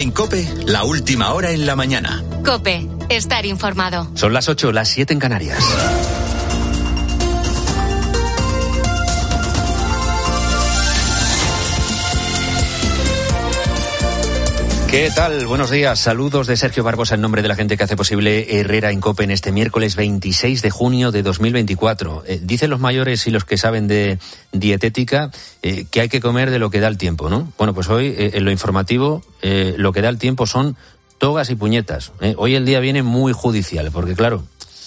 En COPE, la última hora en la mañana. COPE, estar informado. Son las 8, las 7 en Canarias. ¿Qué tal? Buenos días. Saludos de Sergio Barbosa en nombre de la gente que hace posible Herrera en COPE en este miércoles 26 de junio de 2024. Dicen los mayores y los que saben de dietética que hay que comer de lo que da el tiempo, ¿no? Bueno, pues hoy en lo informativo lo que da el tiempo son togas y puñetas. Hoy el día viene muy judicial porque, claro,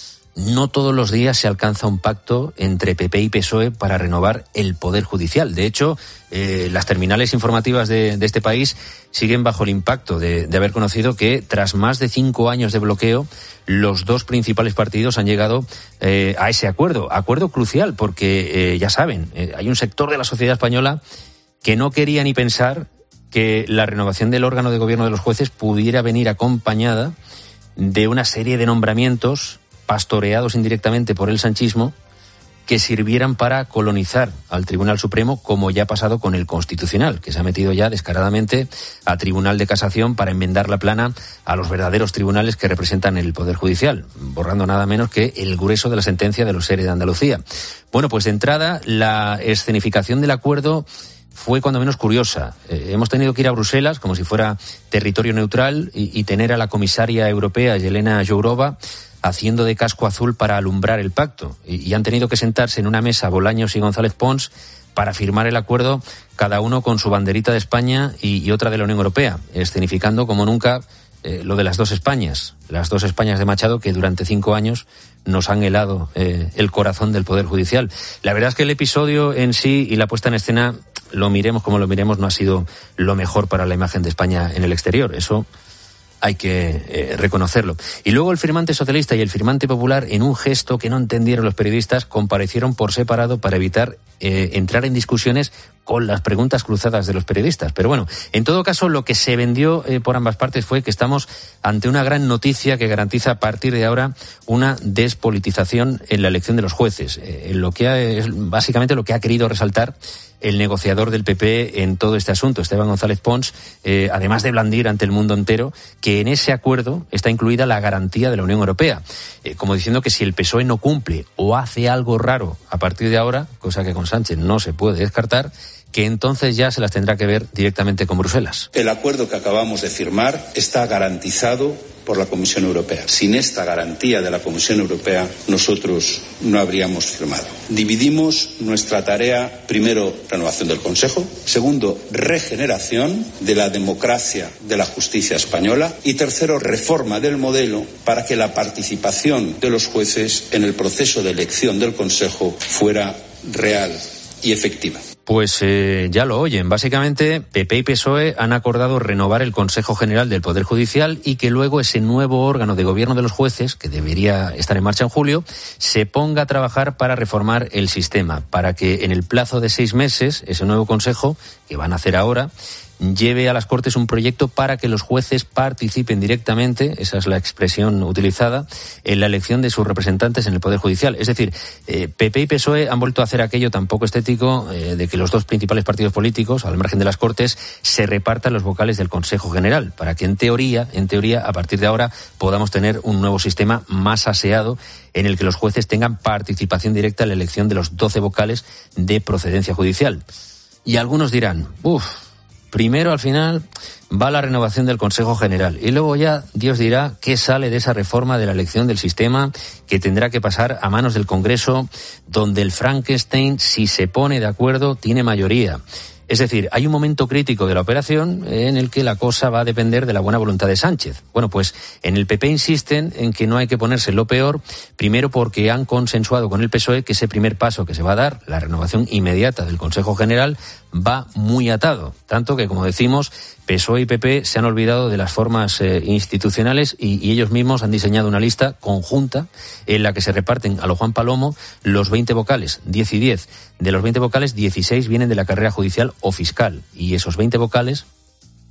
no todos los días se alcanza un pacto entre PP y PSOE para renovar el Poder Judicial. De hecho, las terminales informativas de este país siguen bajo el impacto de haber conocido que, tras más de 5 años de bloqueo, los dos principales partidos han llegado a ese acuerdo crucial, porque ya saben, hay un sector de la sociedad española que no quería ni pensar que la renovación del órgano de gobierno de los jueces pudiera venir acompañada de una serie de nombramientos pastoreados indirectamente por el sanchismo que sirvieran para colonizar al Tribunal Supremo, como ya ha pasado con el Constitucional, que se ha metido ya descaradamente a Tribunal de Casación para enmendar la plana a los verdaderos tribunales que representan el Poder Judicial, borrando nada menos que el grueso de la sentencia de los SERE de Andalucía. Bueno, pues de entrada, la escenificación del acuerdo fue cuando menos curiosa. Hemos tenido que ir a Bruselas como si fuera territorio neutral y tener a la comisaria europea, Yelena Jourova, haciendo de casco azul para alumbrar el pacto. Y han tenido que sentarse en una mesa Bolaños y González Pons para firmar el acuerdo, cada uno con su banderita de España y otra de la Unión Europea, escenificando como nunca lo de las dos Españas de Machado, que durante 5 años nos han helado el corazón del Poder Judicial. La verdad es que el episodio en sí y la puesta en escena, lo miremos como lo miremos, no ha sido lo mejor para la imagen de España en el exterior. Eso hay que reconocerlo. Y luego el firmante socialista y el firmante popular, en un gesto que no entendieron los periodistas, comparecieron por separado para evitar entrar en discusiones con las preguntas cruzadas de los periodistas. Pero bueno, en todo caso, lo que se vendió por ambas partes fue que estamos ante una gran noticia que garantiza a partir de ahora una despolitización en la elección de los jueces. Lo que es básicamente lo que ha querido resaltar el negociador del PP en todo este asunto, Esteban González Pons, además de blandir ante el mundo entero que en ese acuerdo está incluida la garantía de la Unión Europea, como diciendo que si el PSOE no cumple o hace algo raro a partir de ahora, cosa que con Sánchez no se puede descartar, que entonces ya se las tendrá que ver directamente con Bruselas. El acuerdo que acabamos de firmar está garantizado por la Comisión Europea. Sin esta garantía de la Comisión Europea, nosotros no habríamos firmado. Dividimos nuestra tarea, primero, renovación del Consejo, segundo, regeneración de la democracia de la justicia española y tercero, reforma del modelo para que la participación de los jueces en el proceso de elección del Consejo fuera real y efectiva. Pues ya lo oyen. Básicamente, PP y PSOE han acordado renovar el Consejo General del Poder Judicial y que luego ese nuevo órgano de gobierno de los jueces, que debería estar en marcha en julio, se ponga a trabajar para reformar el sistema, para que en el plazo de 6 meses, ese nuevo Consejo, que van a hacer ahora, lleve a las Cortes un proyecto para que los jueces participen directamente, esa es la expresión utilizada, en la elección de sus representantes en el Poder Judicial. Es decir, PP y PSOE han vuelto a hacer aquello tan poco estético de que los dos principales partidos políticos, al margen de las Cortes, se repartan los vocales del Consejo General, para que en teoría, a partir de ahora, podamos tener un nuevo sistema más aseado en el que los jueces tengan participación directa en la elección de los 12 vocales de procedencia judicial. Y algunos dirán, primero, al final, va la renovación del Consejo General y luego ya Dios dirá qué sale de esa reforma de la elección del sistema que tendrá que pasar a manos del Congreso, donde el Frankenstein, si se pone de acuerdo, tiene mayoría. Es decir, hay un momento crítico de la operación en el que la cosa va a depender de la buena voluntad de Sánchez. Bueno, pues en el PP insisten en que no hay que ponerse lo peor, primero porque han consensuado con el PSOE que ese primer paso que se va a dar, la renovación inmediata del Consejo General, va muy atado. Tanto que, como decimos, PSOE y PP se han olvidado de las formas institucionales y ellos mismos han diseñado una lista conjunta en la que se reparten a lo Juan Palomo los 20 vocales, 10 y 10. De los 20 vocales, 16 vienen de la carrera judicial o fiscal. Y esos 20 vocales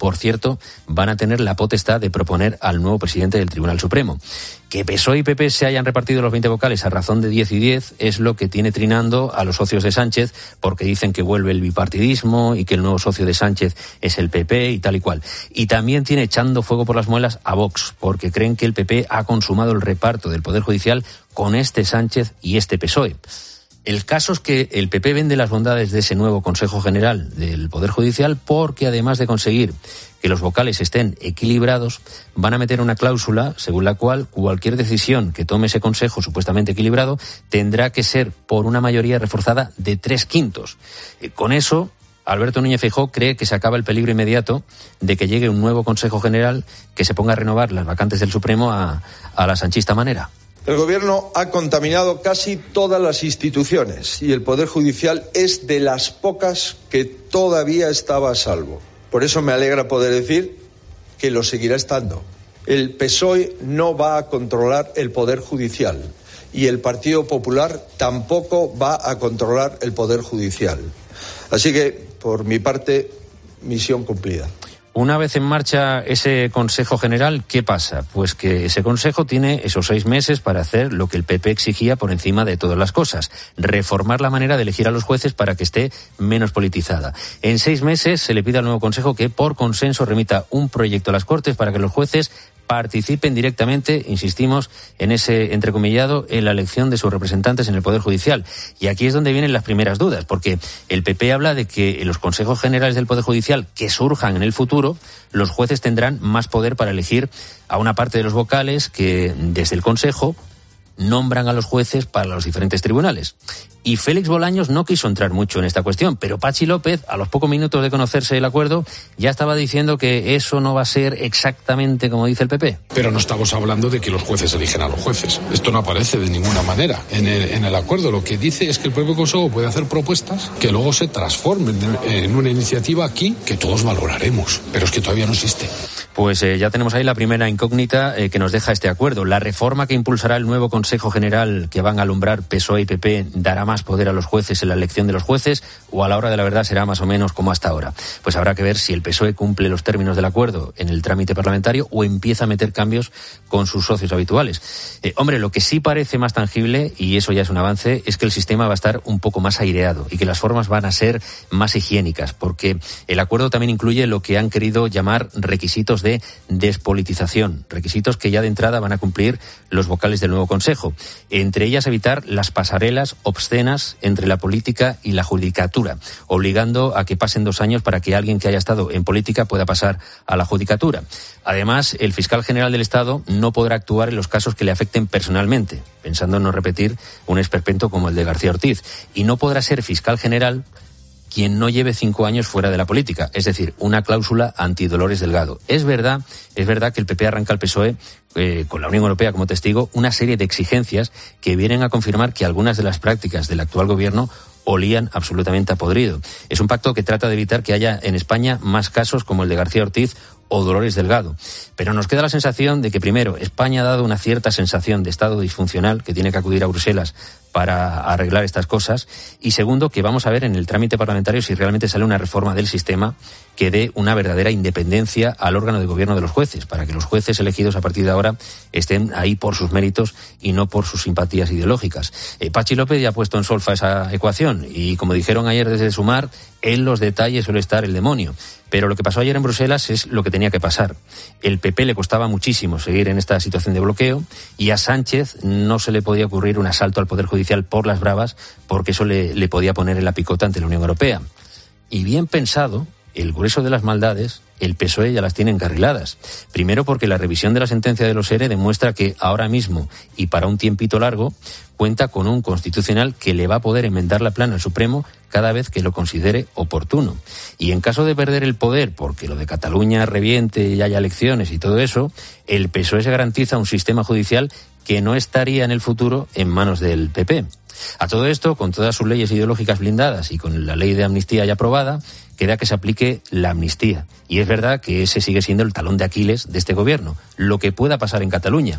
por cierto, van a tener la potestad de proponer al nuevo presidente del Tribunal Supremo. Que PSOE y PP se hayan repartido los 20 vocales a razón de 10 y 10 es lo que tiene trinando a los socios de Sánchez, porque dicen que vuelve el bipartidismo y que el nuevo socio de Sánchez es el PP y tal y cual. Y también tiene echando fuego por las muelas a Vox, porque creen que el PP ha consumado el reparto del Poder Judicial con este Sánchez y este PSOE. El caso es que el PP vende las bondades de ese nuevo Consejo General del Poder Judicial porque, además de conseguir que los vocales estén equilibrados, van a meter una cláusula según la cual cualquier decisión que tome ese Consejo supuestamente equilibrado tendrá que ser por una mayoría reforzada de 3/5. Con eso, Alberto Núñez Feijóo cree que se acaba el peligro inmediato de que llegue un nuevo Consejo General que se ponga a renovar las vacantes del Supremo a la sanchista manera. El Gobierno ha contaminado casi todas las instituciones y el Poder Judicial es de las pocas que todavía estaba a salvo. Por eso me alegra poder decir que lo seguirá estando. El PSOE no va a controlar el Poder Judicial y el Partido Popular tampoco va a controlar el Poder Judicial. Así que, por mi parte, misión cumplida. Una vez en marcha ese Consejo General, ¿qué pasa? Pues que ese Consejo tiene esos 6 meses para hacer lo que el PP exigía por encima de todas las cosas: reformar la manera de elegir a los jueces para que esté menos politizada. En 6 meses se le pide al nuevo Consejo que por consenso remita un proyecto a las Cortes para que los jueces participen directamente, insistimos, en ese entrecomillado, en la elección de sus representantes en el Poder Judicial. Y aquí es donde vienen las primeras dudas, porque el PP habla de que en los consejos generales del Poder Judicial que surjan en el futuro, los jueces tendrán más poder para elegir a una parte de los vocales que desde el Consejo nombran a los jueces para los diferentes tribunales. Y Félix Bolaños no quiso entrar mucho en esta cuestión, pero Patxi López, a los pocos minutos de conocerse el acuerdo, ya estaba diciendo que eso no va a ser exactamente como dice el PP. Pero no estamos hablando de que los jueces eligen a los jueces. Esto no aparece de ninguna manera en el acuerdo. Lo que dice es que el propio Consejo puede hacer propuestas que luego se transformen en una iniciativa aquí que todos valoraremos, pero es que todavía no existe. Pues ya tenemos ahí la primera incógnita que nos deja este acuerdo. La reforma que impulsará el nuevo Consejo General que van a alumbrar PSOE y PP dará más poder a los jueces en la elección de los jueces, o a la hora de la verdad será más o menos como hasta ahora. Pues habrá que ver si el PSOE cumple los términos del acuerdo en el trámite parlamentario o empieza a meter cambios con sus socios habituales. Hombre, lo que sí parece más tangible, y eso ya es un avance, es que el sistema va a estar un poco más aireado y que las formas van a ser más higiénicas, porque el acuerdo también incluye lo que han querido llamar requisitos de despolitización, requisitos que ya de entrada van a cumplir los vocales del nuevo Consejo. Entre ellas, evitar las pasarelas obscenas entre la política y la judicatura, obligando a que pasen 2 años para que alguien que haya estado en política pueda pasar a la judicatura. Además, el fiscal general del Estado no podrá actuar en los casos que le afecten personalmente, pensando en no repetir un esperpento como el de García Ortiz, y no podrá ser fiscal general quien no lleve 5 años fuera de la política, es decir, una cláusula anti-Dolores Delgado. Es verdad que el PP arranca al PSOE, con la Unión Europea como testigo, una serie de exigencias que vienen a confirmar que algunas de las prácticas del actual gobierno olían absolutamente a podrido. Es un pacto que trata de evitar que haya en España más casos como el de García Ortiz o Dolores Delgado. Pero nos queda la sensación de que, primero, España ha dado una cierta sensación de estado disfuncional que tiene que acudir a Bruselas para arreglar estas cosas, y segundo, que vamos a ver en el trámite parlamentario si realmente sale una reforma del sistema que dé una verdadera independencia al órgano de gobierno de los jueces, para que los jueces elegidos a partir de ahora estén ahí por sus méritos y no por sus simpatías ideológicas. Patxi López ya ha puesto en solfa esa ecuación y, como dijeron ayer desde Sumar, en los detalles suele estar el demonio. Pero lo que pasó ayer en Bruselas es lo que tenía que pasar. El PP le costaba muchísimo seguir en esta situación de bloqueo y a Sánchez no se le podía ocurrir un asalto al Poder Judicial por las bravas, porque eso le podía poner en la picota ante la Unión Europea. Y bien pensado, el grueso de las maldades, el PSOE ya las tiene encarriladas. Primero porque la revisión de la sentencia de los ERE demuestra que ahora mismo, y para un tiempito largo, cuenta con un constitucional que le va a poder enmendar la plana al Supremo cada vez que lo considere oportuno. Y en caso de perder el poder, porque lo de Cataluña reviente y haya elecciones y todo eso, el PSOE se garantiza un sistema judicial que no estaría en el futuro en manos del PP. A todo esto, con todas sus leyes ideológicas blindadas y con la ley de amnistía ya aprobada, queda que se aplique la amnistía. Y es verdad que ese sigue siendo el talón de Aquiles de este gobierno, lo que pueda pasar en Cataluña.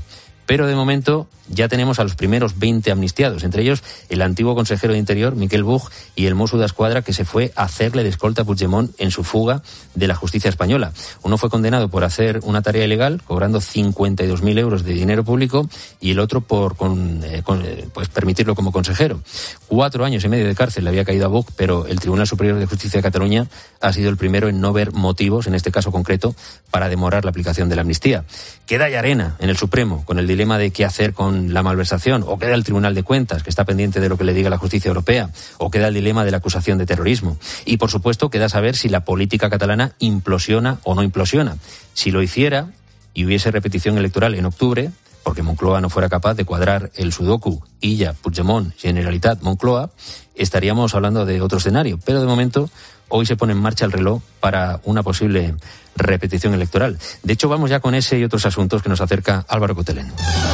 Pero de momento ya tenemos a los primeros 20 amnistiados, entre ellos el antiguo consejero de Interior, Miquel Buch, y el Mosso d'Esquadra, que se fue a hacerle de escolta a Puigdemont en su fuga de la justicia española. Uno fue condenado por hacer una tarea ilegal, cobrando 52.000 euros de dinero público, y el otro por permitirlo como consejero. 4 años y medio de cárcel le había caído a Buch, pero el Tribunal Superior de Justicia de Cataluña ha sido el primero en no ver motivos, en este caso concreto, para demorar la aplicación de la amnistía. Queda Llarena en el Supremo, con el dilema de qué hacer con la malversación, o queda el Tribunal de Cuentas, que está pendiente de lo que le diga la justicia europea, o queda el dilema de la acusación de terrorismo. Y, por supuesto, queda saber si la política catalana implosiona o no implosiona. Si lo hiciera y hubiese repetición electoral en octubre, porque Moncloa no fuera capaz de cuadrar el sudoku Illa, Puigdemont, Generalitat, Moncloa, estaríamos hablando de otro escenario. Pero de momento, hoy se pone en marcha el reloj para una posible repetición electoral. De hecho, vamos ya con ese y otros asuntos que nos acerca Álvaro Cotelén.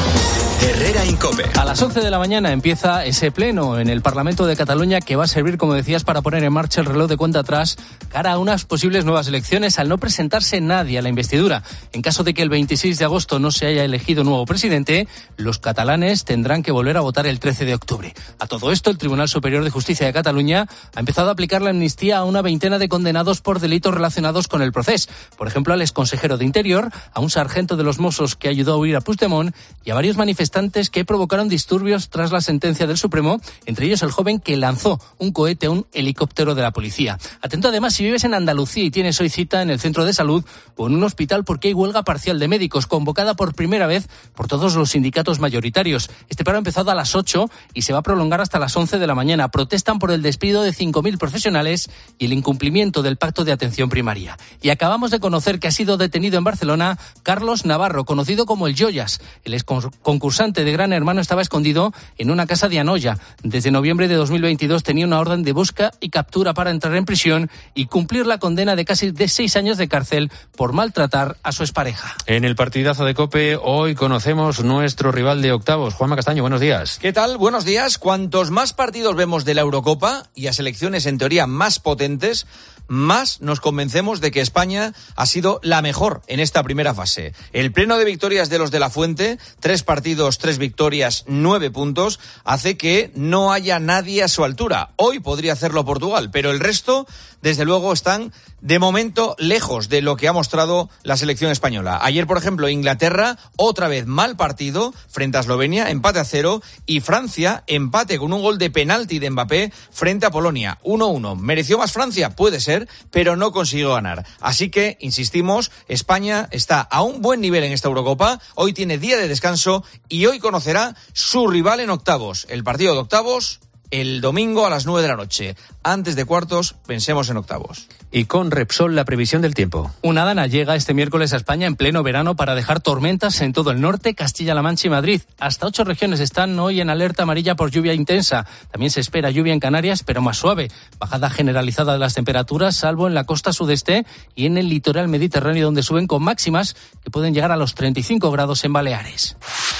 Herrera Incope. A las 11 de la mañana empieza ese pleno en el Parlamento de Cataluña que va a servir, como decías, para poner en marcha el reloj de cuenta atrás cara a unas posibles nuevas elecciones al no presentarse nadie a la investidura. En caso de que el 26 de agosto no se haya elegido nuevo presidente, los catalanes tendrán que volver a votar el 13 de octubre. A todo esto, el Tribunal Superior de Justicia de Cataluña ha empezado a aplicar la amnistía a una veintena de condenados por delitos relacionados con el proceso. Por ejemplo, al exconsejero de Interior, a un sargento de los Mossos que ayudó a huir a Puigdemont y a varios manifestantes que provocaron disturbios tras la sentencia del Supremo, entre ellos el joven que lanzó un cohete a un helicóptero de la policía. Atento además si vives en Andalucía y tienes hoy cita en el centro de salud o en un hospital porque hay huelga parcial de médicos convocada por primera vez por todos los sindicatos mayoritarios. Este paro ha empezado a las 8 y se va a prolongar hasta las 11 de la mañana. Protestan por el despido de 5.000 profesionales y el incumplimiento del pacto de atención primaria. Y acabamos de conocer que ha sido detenido en Barcelona Carlos Navarro, conocido como el Joyas. El exconcursante de Gran Hermano estaba escondido en una casa de Anoia. Desde noviembre de 2022 tenía una orden de busca y captura para entrar en prisión y cumplir la condena de casi 6 años de cárcel por maltratar a su expareja. En el partidazo de COPE hoy conocemos nuestro rival de octavos. Juanma Castaño, buenos días. ¿Qué tal? Buenos días. Cuantos más partidos vemos de la Eurocopa y a selecciones en teoría más potentes, más nos convencemos de que España ha sido la mejor en esta primera fase. El pleno de victorias de los de la Fuente, 3 partidos, 3 victorias, 9 puntos, hace que no haya nadie a su altura. Hoy podría hacerlo Portugal, pero el resto, desde luego, están de momento lejos de lo que ha mostrado la selección española. Ayer, por ejemplo, Inglaterra, otra vez mal partido frente a Eslovenia, empate a 0, y Francia, empate con un gol de penalti de Mbappé frente a Polonia, 1-1. ¿Mereció más Francia? Puede ser, pero no consiguió ganar. Así que, insistimos, España está a un buen nivel en esta Eurocopa, hoy tiene día de descanso y hoy conocerá su rival en octavos. El partido de octavos, el domingo a las 9 de la noche. Antes de cuartos, pensemos en octavos. Y con Repsol, la previsión del tiempo. Una dana llega este miércoles a España en pleno verano para dejar tormentas en todo el norte, Castilla-La Mancha y Madrid. Hasta 8 regiones están hoy en alerta amarilla por lluvia intensa. También se espera lluvia en Canarias, pero más suave. Bajada generalizada de las temperaturas, salvo en la costa sudeste y en el litoral mediterráneo, donde suben con máximas que pueden llegar a los 35 grados en Baleares.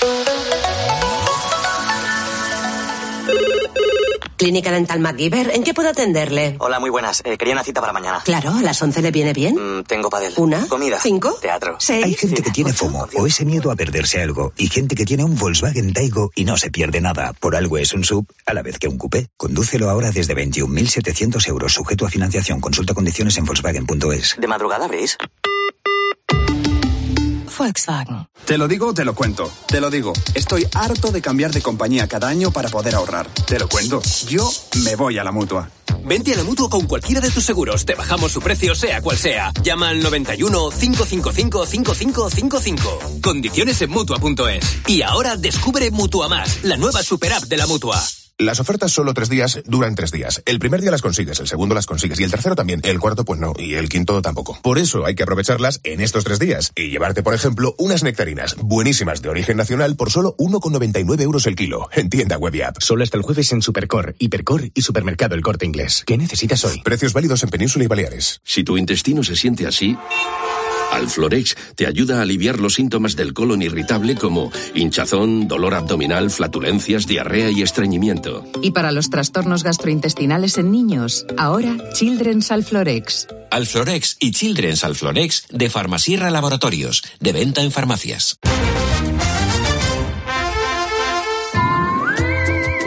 Clínica Dental MacGyver, ¿en qué puedo atenderle? Hola, muy buenas. Quería una cita para mañana. Claro, ¿a las 11 le viene bien? Tengo pádel. ¿Una? Comida. 5. Teatro. 6. Hay gente que tiene FOMO o ese miedo a perderse algo y gente que tiene un Volkswagen Taigo y no se pierde nada. Por algo es un SUV a la vez que un coupé. Condúcelo ahora desde 21.700 euros, sujeto a financiación. Consulta condiciones en Volkswagen.es. ¿De madrugada abrís? Volkswagen. Te lo digo, te lo cuento. Te lo digo. Estoy harto de cambiar de compañía cada año para poder ahorrar. Te lo cuento. Yo me voy a la Mutua. Vente a la Mutua con cualquiera de tus seguros. Te bajamos su precio, sea cual sea. Llama al 91 555 5555. Condiciones en Mutua.es. Y ahora descubre Mutua Más, la nueva super app de la Mutua. Las ofertas solo 3 días duran 3 días. El primer día las consigues, el segundo las consigues y el tercero también. El cuarto pues no, y el quinto tampoco. Por eso hay que aprovecharlas en estos 3 días y llevarte, por ejemplo, unas nectarinas buenísimas de origen nacional por solo 1,99 euros el kilo. En tienda web y app. Solo hasta el jueves en Supercor, Hipercor y Supermercado El Corte Inglés. ¿Qué necesitas hoy? Precios válidos en Península y Baleares. Si tu intestino se siente así, Alflorex te ayuda a aliviar los síntomas del colon irritable como hinchazón, dolor abdominal, flatulencias, diarrea y estreñimiento. Y para los trastornos gastrointestinales en niños, ahora Children's Alflorex. Alflorex y Children's Alflorex de Farmasierra Laboratorios, de venta en farmacias.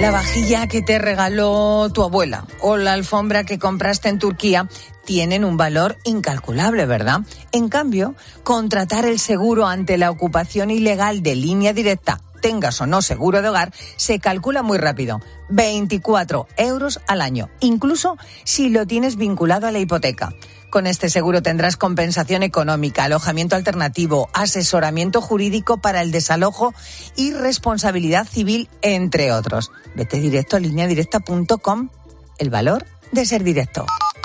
La vajilla que te regaló tu abuela o la alfombra que compraste en Turquía tienen un valor incalculable, ¿verdad? En cambio, contratar el seguro ante la ocupación ilegal de Línea Directa, tengas o no seguro de hogar, se calcula muy rápido. 24 euros al año, incluso si lo tienes vinculado a la hipoteca. Con este seguro tendrás compensación económica, alojamiento alternativo, asesoramiento jurídico para el desalojo y responsabilidad civil, entre otros. Vete directo a lineadirecta.com. El valor de ser directo.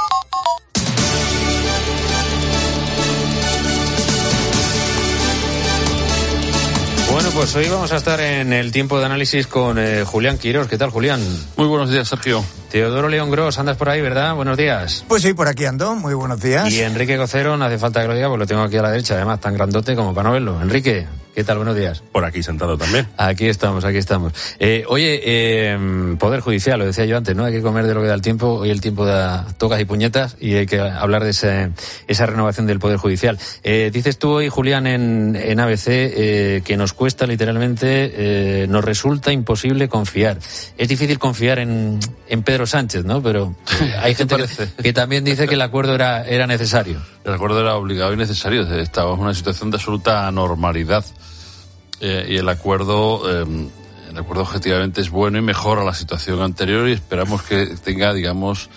Bueno, pues hoy vamos a estar en el tiempo de análisis con Julián Quirós. ¿Qué tal, Julián? Muy buenos días, Sergio. Teodoro León Gros, andas por ahí, ¿verdad? Buenos días. Pues sí, por aquí ando. Muy buenos días. Y Enrique Cocero, no hace falta que lo diga, pues lo tengo aquí a la derecha, además tan grandote como para no verlo. Enrique, ¿qué tal? Buenos días. Por aquí sentado también. Aquí estamos. Poder Judicial, lo decía yo antes, ¿no? Hay que comer de lo que da el tiempo. Hoy el tiempo da tocas y puñetas y hay que hablar de esa renovación del Poder Judicial. Dices tú hoy, Julián, en ABC, que nos cuesta literalmente, nos resulta imposible confiar. Es difícil confiar en Pedro Sánchez, ¿no? Pero hay gente que también dice que el acuerdo era necesario. El acuerdo era obligado y necesario. Estábamos en una situación de absoluta anormalidad. Y el acuerdo objetivamente es bueno y mejora la situación anterior y esperamos que tenga, digamos,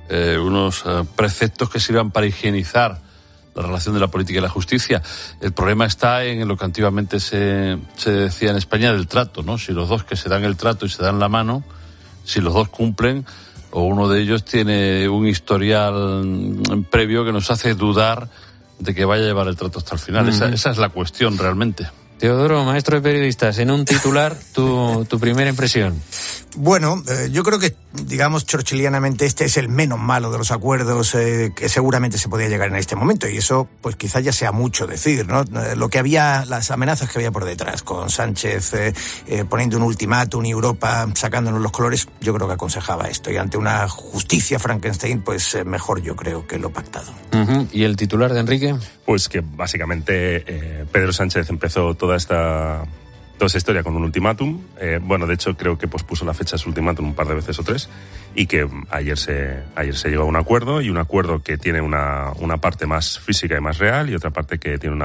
unos preceptos que sirvan para higienizar la relación de la política y la justicia. El problema está en lo que antiguamente se decía en España del trato, ¿no? Si los dos que se dan el trato y se dan la mano, si los dos cumplen, o uno de ellos tiene un historial previo que nos hace dudar de que vaya a llevar el trato hasta el final. Esa es la cuestión realmente. Teodoro, maestro de periodistas, en un titular, tu primera impresión. Bueno, yo creo que, digamos, churchillianamente este es el menos malo de los acuerdos que seguramente se podía llegar en este momento, y eso pues quizás ya sea mucho decir, ¿no? Lo que había, las amenazas que había por detrás, con Sánchez poniendo un ultimátum y Europa sacándonos los colores, yo creo que aconsejaba esto, y ante una justicia Frankenstein, pues mejor yo creo que lo pactado. ¿Y el titular de Enrique? Pues que básicamente Pedro Sánchez empezó toda esta historia con un ultimátum. De hecho creo que pospuso la fecha de su ultimátum un par de veces o tres, y que ayer se llegó a un acuerdo, y un acuerdo que tiene una parte más física y más real, y otra parte que tiene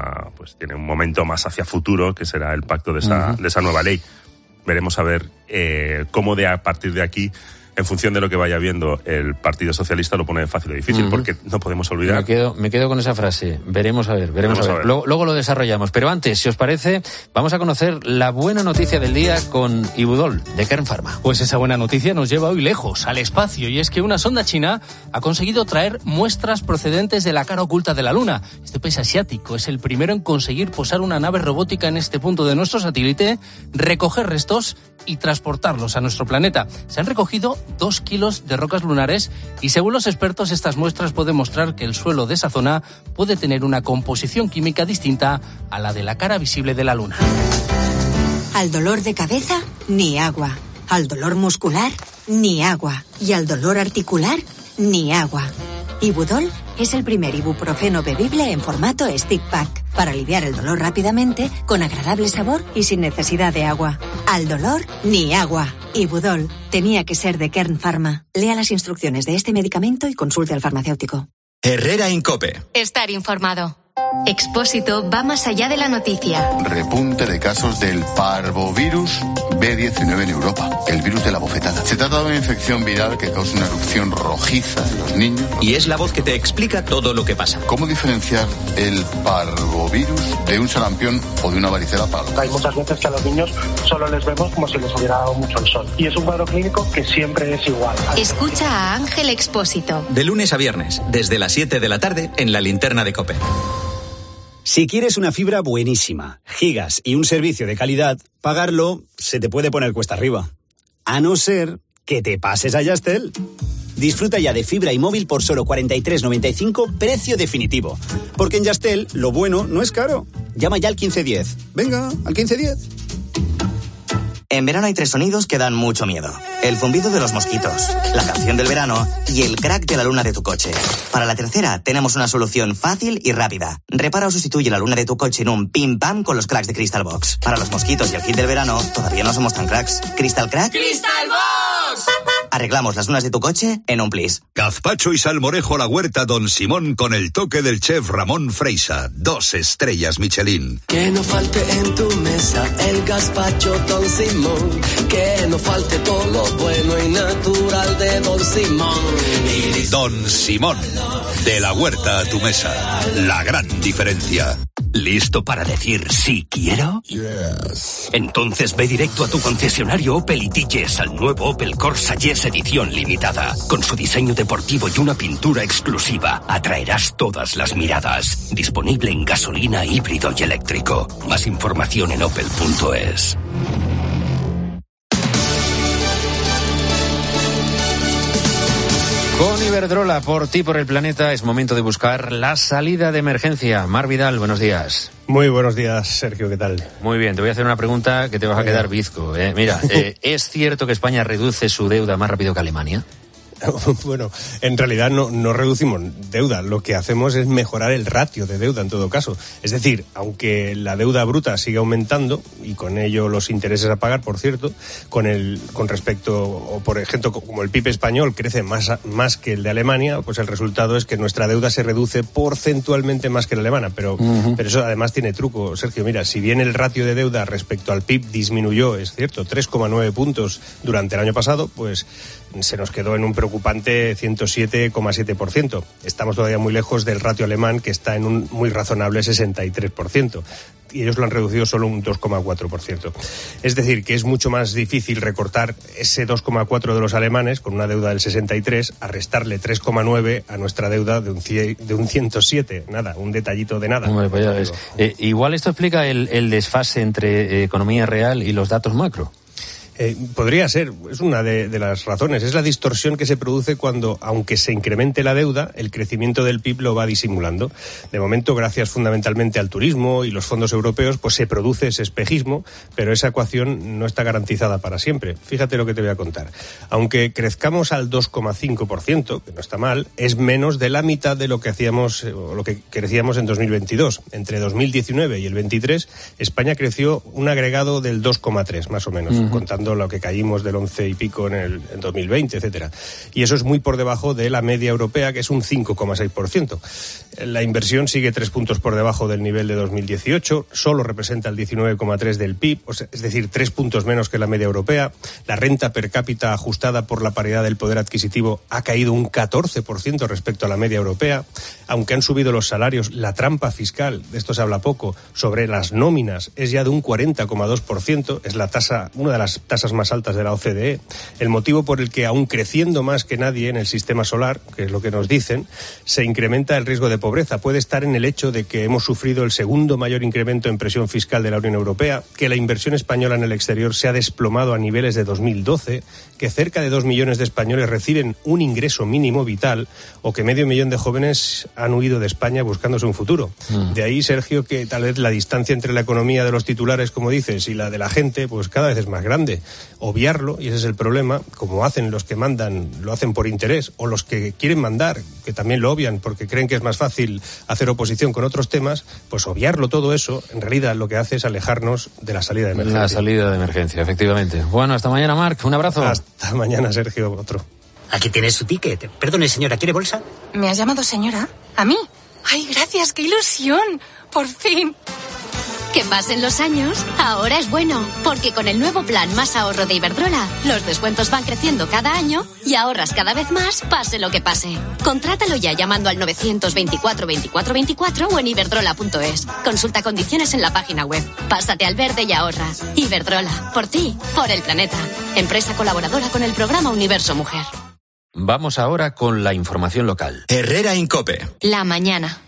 tiene un momento más hacia futuro, que será el pacto de esa nueva ley. Veremos a ver cómo a partir de aquí, en función de lo que vaya viendo, el Partido Socialista lo pone fácil o difícil, porque no podemos olvidar. Me quedo con esa frase. Veremos a ver. Luego lo desarrollamos. Pero antes, si os parece, vamos a conocer la buena noticia del día con Ibudol, de Kern Pharma. Pues esa buena noticia nos lleva hoy lejos, al espacio, y es que una sonda china ha conseguido traer muestras procedentes de la cara oculta de la Luna. Este país asiático es el primero en conseguir posar una nave robótica en este punto de nuestro satélite, recoger restos y transportarlos a nuestro planeta. Se han recogido 2 kilos de rocas lunares y, según los expertos, estas muestras pueden mostrar que el suelo de esa zona puede tener una composición química distinta a la de la cara visible de la Luna. Al dolor de cabeza, ni agua. Al dolor muscular, ni agua. Y al dolor articular, ni agua. Ibudol es el primer ibuprofeno bebible en formato stick pack, para aliviar el dolor rápidamente, con agradable sabor y sin necesidad de agua. Al dolor, ni agua. Ibudol tenía que ser de Kern Pharma. Lea las instrucciones de este medicamento y consulte al farmacéutico. Herrera Incope. Estar informado. Expósito va más allá de la noticia. Repunte de casos del parvovirus B19 en Europa, el virus de la bofetada. Se trata de una infección viral que causa una erupción rojiza en los niños. Y es la voz que te explica todo lo que pasa. ¿Cómo diferenciar el parvovirus de un sarampión o de una varicela para los niños? Hay muchas veces que a los niños solo les vemos como si les hubiera dado mucho el sol. Y es un cuadro clínico que siempre es igual. Escucha a Ángel Expósito. De lunes a viernes, desde las 7 de la tarde, en la linterna de COPE. Si quieres una fibra buenísima, gigas y un servicio de calidad, pagarlo se te puede poner cuesta arriba. A no ser que te pases a Yastel. Disfruta ya de fibra y móvil por solo 43,95, precio definitivo. Porque en Yastel, lo bueno no es caro. Llama ya al 1510. Venga, al 1510. En verano hay 3 sonidos que dan mucho miedo. El zumbido de los mosquitos, la canción del verano y el crack de la luna de tu coche. Para la tercera, tenemos una solución fácil y rápida. Repara o sustituye la luna de tu coche en un pim pam con los cracks de Crystal Box. Para los mosquitos y el kit del verano, todavía no somos tan cracks. ¿Crystal Crack? ¡Crystal Box! Arreglamos las lunas de tu coche en un plis. Gazpacho y salmorejo a la huerta Don Simón con el toque del chef Ramón Freisa. 2 estrellas Michelin. Que no falte en tu mesa el gazpacho Don Simón. Que no falte todo lo bueno y natural de Don Simón. Don Simón, de la huerta a tu mesa. La gran diferencia. ¿Listo para decir sí quiero? Yes. Entonces ve directo a tu concesionario Opel y di yes al nuevo Opel Corsa Yes edición limitada. Con su diseño deportivo y una pintura exclusiva, atraerás todas las miradas. Disponible en gasolina, híbrido y eléctrico. Más información en opel.es. Con Iberdrola, por ti, por el planeta, es momento de buscar la salida de emergencia. Mar Vidal, buenos días. Muy buenos días, Sergio, ¿qué tal? Muy bien, te voy a hacer una pregunta que te vas a quedar bizco. Mira, ¿es cierto que España reduce su deuda más rápido que Alemania? Bueno, en realidad no reducimos deuda, lo que hacemos es mejorar el ratio de deuda en todo caso. Es decir, aunque la deuda bruta sigue aumentando y con ello los intereses a pagar, por cierto, con respecto, o por ejemplo, como el PIB español crece más que el de Alemania, pues el resultado es que nuestra deuda se reduce porcentualmente más que la alemana, pero eso además tiene truco, Sergio. Mira, si bien el ratio de deuda respecto al PIB disminuyó, es cierto, 3,9 puntos durante el año pasado, pues se nos quedó en un preocupante 107,7%. Estamos todavía muy lejos del ratio alemán, que está en un muy razonable 63%. Y ellos lo han reducido solo un 2,4%. Es decir, que es mucho más difícil recortar ese 2,4% de los alemanes, con una deuda del 63%, a restarle 3,9% a nuestra deuda de un 107%. Nada, un detallito de nada. Hombre, pues ya ves. Igual esto explica el desfase entre economía real y los datos macro. Podría ser, es una de las razones. Es la distorsión que se produce cuando, aunque se incremente la deuda, el crecimiento del PIB lo va disimulando. De momento, gracias fundamentalmente al turismo y los fondos europeos, pues se produce ese espejismo, pero esa ecuación no está garantizada para siempre. Fíjate lo que te voy a contar. Aunque crezcamos al 2,5%, que no está mal, es menos de la mitad de lo que hacíamos, o lo que crecíamos en 2022. Entre 2019 y el 23, España creció un agregado del 2,3%, más o menos, contando lo que caímos del 11 y pico en 2020, etcétera. Y eso es muy por debajo de la media europea, que es un 5,6%. La inversión sigue 3 puntos por debajo del nivel de 2018, solo representa el 19,3% del PIB, es decir, 3 puntos menos que la media europea. La renta per cápita ajustada por la paridad del poder adquisitivo ha caído un 14% respecto a la media europea. Aunque han subido los salarios, la trampa fiscal, de esto se habla poco, sobre las nóminas es ya de un 40,2%, es la tasa, una de las tasas más altas de la OCDE. El motivo por el que, aún creciendo más que nadie en el sistema solar, que es lo que nos dicen, se incrementa el riesgo de pobreza, puede estar en el hecho de que hemos sufrido el segundo mayor incremento en presión fiscal de la Unión Europea, que la inversión española en el exterior se ha desplomado a niveles de 2012, que cerca de 2 millones de españoles reciben un ingreso mínimo vital, o que 500.000 de jóvenes han huido de España buscándose un futuro. De ahí, Sergio, que tal vez la distancia entre la economía de los titulares, como dices, y la de la gente, pues cada vez es más grande. Obviarlo, y ese es el problema, como hacen los que mandan, lo hacen por interés, o los que quieren mandar, que también lo obvian porque creen que es más fácil hacer oposición con otros temas, pues obviarlo todo eso, en realidad lo que hace es alejarnos de la salida de emergencia. La salida de emergencia, efectivamente. Bueno, hasta mañana, Marc, un abrazo. Hasta mañana, Sergio, otro. Aquí tiene su ticket. Perdone, señora, ¿quiere bolsa? ¿Me has llamado señora? ¿A mí? ¡Ay, gracias! ¡Qué ilusión! ¡Por fin! Que pasen los años, ahora es bueno, porque con el nuevo plan Más Ahorro de Iberdrola, los descuentos van creciendo cada año y ahorras cada vez más, pase lo que pase. Contrátalo ya llamando al 924 24 24 o en iberdrola.es. Consulta condiciones en la página web. Pásate al verde y ahorra. Iberdrola, por ti, por el planeta. Empresa colaboradora con el programa Universo Mujer. Vamos ahora con la información local. Herrera Incope. La mañana.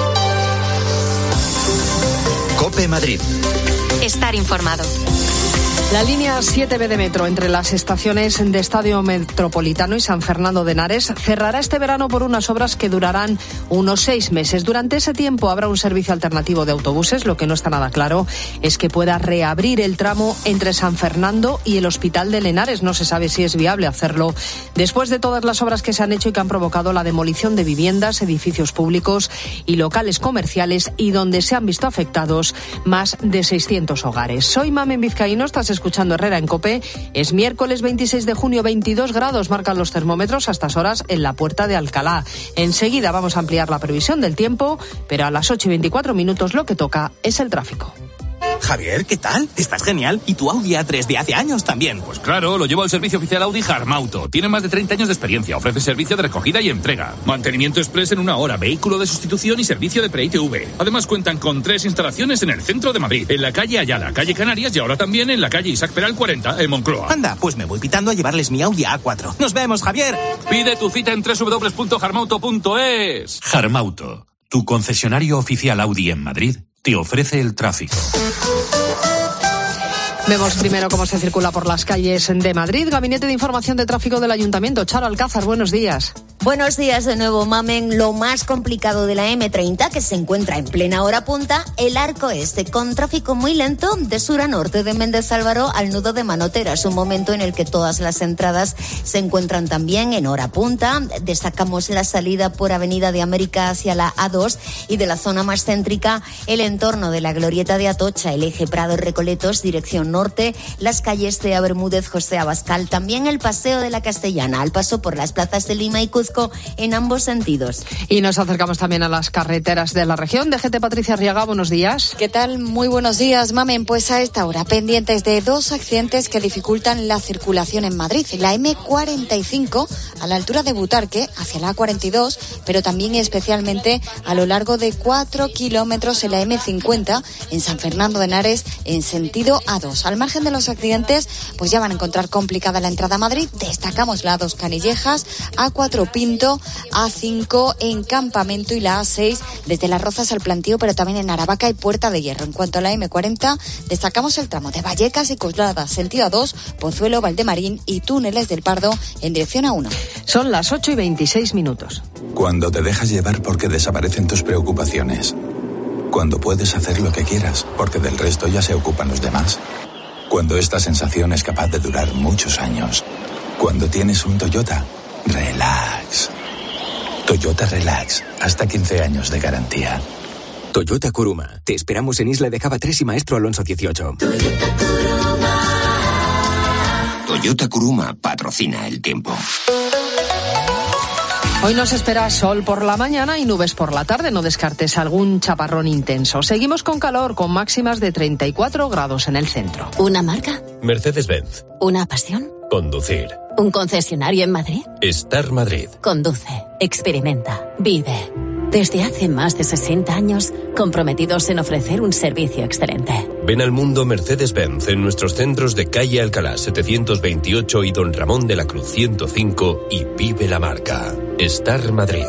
Cope Madrid. Estar informado. La línea 7B de metro entre las estaciones de Estadio Metropolitano y San Fernando de Henares cerrará este verano por unas obras que durarán unos 6 meses. Durante ese tiempo habrá un servicio alternativo de autobuses. Lo que no está nada claro es que pueda reabrir el tramo entre San Fernando y el Hospital de Henares. No se sabe si es viable hacerlo después de todas las obras que se han hecho y que han provocado la demolición de viviendas, edificios públicos y locales comerciales, y donde se han visto afectados más de 600 hogares. Soy Mamen Vizcaíno, estás escuchando Herrera en COPE. Es miércoles 26 de junio, 22 grados marcan los termómetros a estas horas en la Puerta de Alcalá. Enseguida vamos a ampliar la previsión del tiempo, pero a las 8:24 lo que toca es el tráfico. Javier, ¿qué tal? Estás genial. ¿Y tu Audi A3 de hace años también? Pues claro, lo llevo al servicio oficial Audi Harmauto. Tiene más de 30 años de experiencia, ofrece servicio de recogida y entrega, mantenimiento express en 1 hora, vehículo de sustitución y servicio de pre-ITV. Además cuentan con 3 instalaciones en el centro de Madrid, en la calle Ayala, calle Canarias y ahora también en la calle Isaac Peral 40, en Moncloa. Anda, pues me voy pitando a llevarles mi Audi A4. ¡Nos vemos, Javier! Pide tu cita en www.harmauto.es. Harmauto, tu concesionario oficial Audi en Madrid, te ofrece el tráfico. Vemos primero cómo se circula por las calles de Madrid. Gabinete de Información de Tráfico del Ayuntamiento. Charo Alcázar, buenos días. Buenos días de nuevo, Mamen. Lo más complicado de la M30, que se encuentra en plena hora punta, el Arco Este, con tráfico muy lento de sur a norte, de Méndez Álvaro al nudo de Manoteras, un momento en el que todas las entradas se encuentran también en hora punta. Destacamos la salida por Avenida de América hacia la A2 y de la zona más céntrica, el entorno de la Glorieta de Atocha, el eje Prado-Recoletos, dirección norte, las calles de Bermúdez, José Abascal, también el Paseo de la Castellana, al paso por las plazas de Lima y Cuzco, en ambos sentidos. Y nos acercamos también a las carreteras de la región. DGT Patricia Arriaga, buenos días. ¿Qué tal? Muy buenos días, Mamen. Pues a esta hora, pendientes de 2 accidentes que dificultan la circulación en Madrid. La M45 a la altura de Butarque, hacia la A42, pero también y especialmente a lo largo de 4 kilómetros en la M50 en San Fernando de Henares en sentido A2. Al margen de los accidentes, pues ya van a encontrar complicada la entrada a Madrid. Destacamos la A2 Canillejas, A4 Pinto, A5 en Campamento y la A6 desde Las Rozas al Plantío, pero también en Aravaca y Puerta de Hierro. En cuanto a la M40, destacamos el tramo de Vallecas y Coslada, sentido A2, Pozuelo, Valdemarín y Túneles del Pardo en dirección A1. Son las 8:26. Cuando te dejas llevar porque desaparecen tus preocupaciones. Cuando puedes hacer lo que quieras porque del resto ya se ocupan los demás. Cuando esta sensación es capaz de durar muchos años. Cuando tienes un Toyota, relax. Toyota Relax, hasta 15 años de garantía. Toyota Kuruma. Te esperamos en Isla de Java 3 y Maestro Alonso 18. Toyota Kuruma patrocina el tiempo. Hoy nos espera sol por la mañana y nubes por la tarde. No descartes algún chaparrón intenso. Seguimos con calor, con máximas de 34 grados en el centro. ¿Una marca? Mercedes-Benz. ¿Una pasión? Conducir. ¿Un concesionario en Madrid? Star Madrid. Conduce, experimenta, vive. Desde hace más de 60 años, comprometidos en ofrecer un servicio excelente. Ven al mundo Mercedes-Benz en nuestros centros de calle Alcalá 728 y Don Ramón de la Cruz 105 y vive la marca. Star Madrid.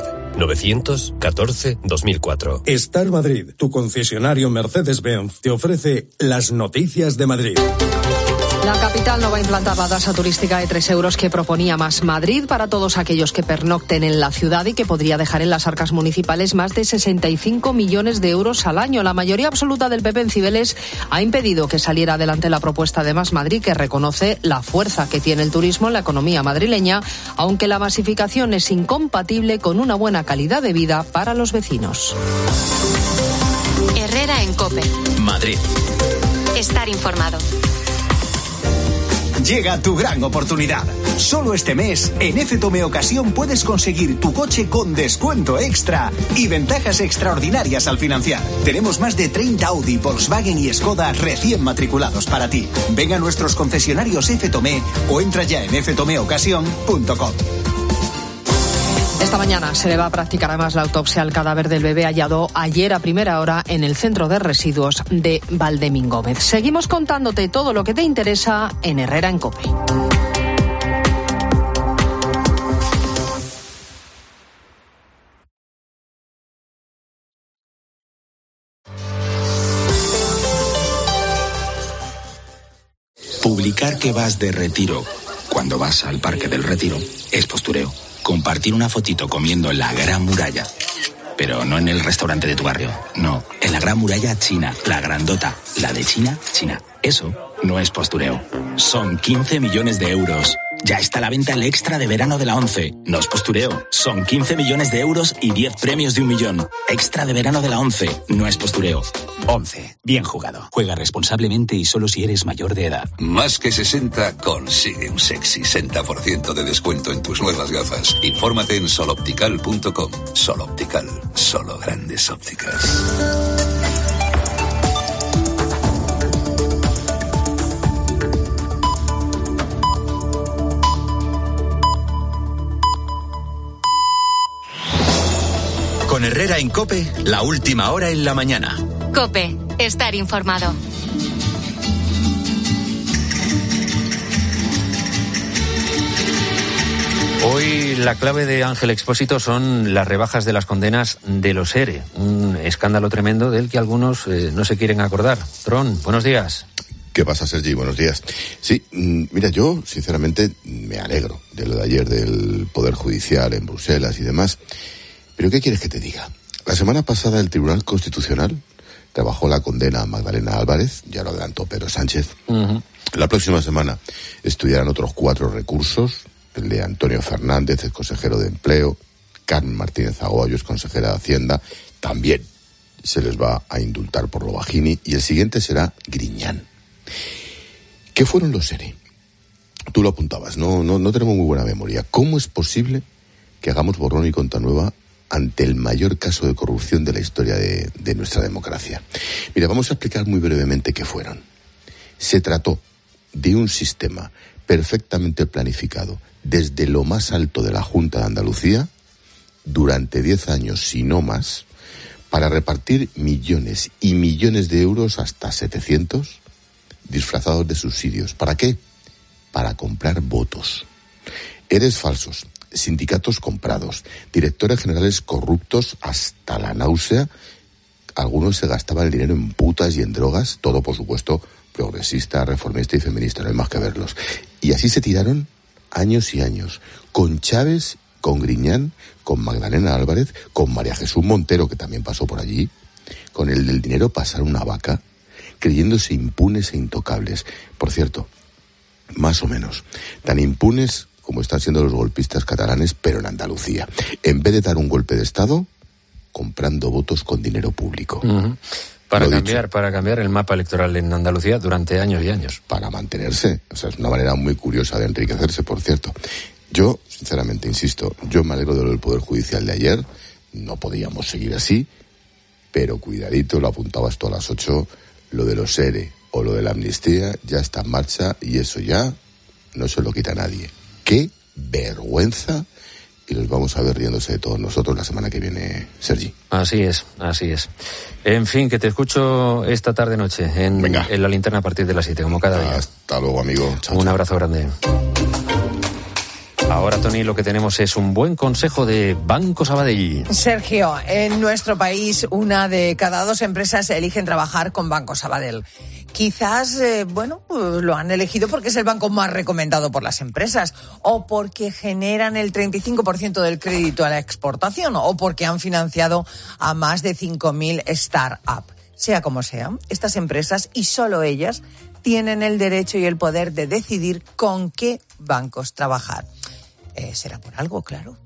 914-2004. Star Madrid, tu concesionario Mercedes-Benz, te ofrece las noticias de Madrid. La capital no va a implantar la tasa turística de 3 euros que proponía Más Madrid para todos aquellos que pernocten en la ciudad y que podría dejar en las arcas municipales más de 65 millones de euros al año. La mayoría absoluta del PP en Cibeles ha impedido que saliera adelante la propuesta de Más Madrid, que reconoce la fuerza que tiene el turismo en la economía madrileña, aunque la masificación es incompatible con una buena calidad de vida para los vecinos. Herrera en COPE. Madrid. Estar informado. Llega tu gran oportunidad. Solo este mes, en FTOME Ocasión puedes conseguir tu coche con descuento extra y ventajas extraordinarias al financiar. Tenemos más de 30 Audi, Volkswagen y Skoda recién matriculados para ti. Ven a nuestros concesionarios FTOME o entra ya en ftomeocasión.com. Esta mañana se le va a practicar además la autopsia al cadáver del bebé hallado ayer a primera hora en el centro de residuos de Valdemín-Gómez. Seguimos contándote todo lo que te interesa en Herrera en COPE. Publicar que vas de retiro cuando vas al Parque del Retiro es postureo. Compartir una fotito comiendo en la Gran Muralla, pero no en el restaurante de tu barrio, no, en la Gran Muralla china, la grandota, la de China, China. Eso no es postureo. Son 15 millones de euros. Ya está a la venta el extra de verano de la 11. No es postureo. Son 15 millones de euros y 10 premios de 1 millón. Extra de verano de la 11. No es postureo. 11. Bien jugado. Juega responsablemente y solo si eres mayor de edad. Más que 60 consigue un sexy 60% de descuento en tus nuevas gafas. Infórmate en soloptical.com. Sol Optical. Solo grandes ópticas. Con Herrera en COPE, la última hora en la mañana. COPE, estar informado. Hoy la clave de Ángel Expósito son las rebajas de las condenas de los ERE. Un escándalo tremendo del que algunos no se quieren acordar. Tron, buenos días. ¿Qué pasa, Sergi? Buenos días. Sí, mira, yo sinceramente me alegro de lo de ayer del Poder Judicial en Bruselas y demás. Pero ¿qué quieres que te diga? La semana pasada el Tribunal Constitucional rebajó la condena a Magdalena Álvarez, ya lo adelantó Pedro Sánchez. Uh-huh. La próxima semana estudiarán otros 4 recursos, el de Antonio Fernández, el consejero de Empleo, Carmen Martínez Aguayo, consejera de Hacienda, también se les va a indultar por lo Bajini, y el siguiente será Griñán. ¿Qué fueron los ERE? Tú lo apuntabas, no tenemos muy buena memoria. ¿Cómo es posible que hagamos borrón y cuenta nueva ante el mayor caso de corrupción de la historia de nuestra democracia? Mira, vamos a explicar muy brevemente qué fueron. Se trató de un sistema perfectamente planificado desde lo más alto de la Junta de Andalucía durante 10 años, si no más, para repartir millones y millones de euros, hasta 700, disfrazados de subsidios. ¿Para qué? Para comprar votos. EREs falsos, sindicatos comprados, directores generales corruptos hasta la náusea. Algunos se gastaban el dinero en putas y en drogas, todo por supuesto progresista, reformista y feminista, no hay más que verlos. Y así se tiraron años y años, con Chávez, con Griñán, con Magdalena Álvarez, con María Jesús Montero, que también pasó por allí. Con el del dinero pasaron una vaca, creyéndose impunes e intocables. Por cierto, más o menos, tan impunes como están siendo los golpistas catalanes, pero en Andalucía. En vez de dar un golpe de Estado, comprando votos con dinero público. Uh-huh. Para cambiar el mapa electoral en Andalucía durante años y años. Para mantenerse. O sea, es una manera muy curiosa de enriquecerse, por cierto. Yo, sinceramente, insisto, yo me alegro de lo del Poder Judicial de ayer. No podíamos seguir así, pero cuidadito, lo apuntabas tú a las 8, lo de los ERE o lo de la amnistía ya está en marcha y eso ya no se lo quita nadie. ¡Qué vergüenza! Y los vamos a ver riéndose de todos nosotros la semana que viene, Sergi. Así es. En fin, que te escucho esta tarde-noche en la linterna a partir de las 7, como cada día. Hasta luego, amigo. Chao, un abrazo grande. Ahora, Tony, lo que tenemos es un buen consejo de Banco Sabadell. Sergio, en nuestro país 1 de cada 2 empresas eligen trabajar con Banco Sabadell. Quizás, pues lo han elegido porque es el banco más recomendado por las empresas, o porque generan el 35% del crédito a la exportación, o porque han financiado a más de 5.000 start-up. Sea como sea, estas empresas, y solo ellas, tienen el derecho y el poder de decidir con qué bancos trabajar. Será por algo, claro.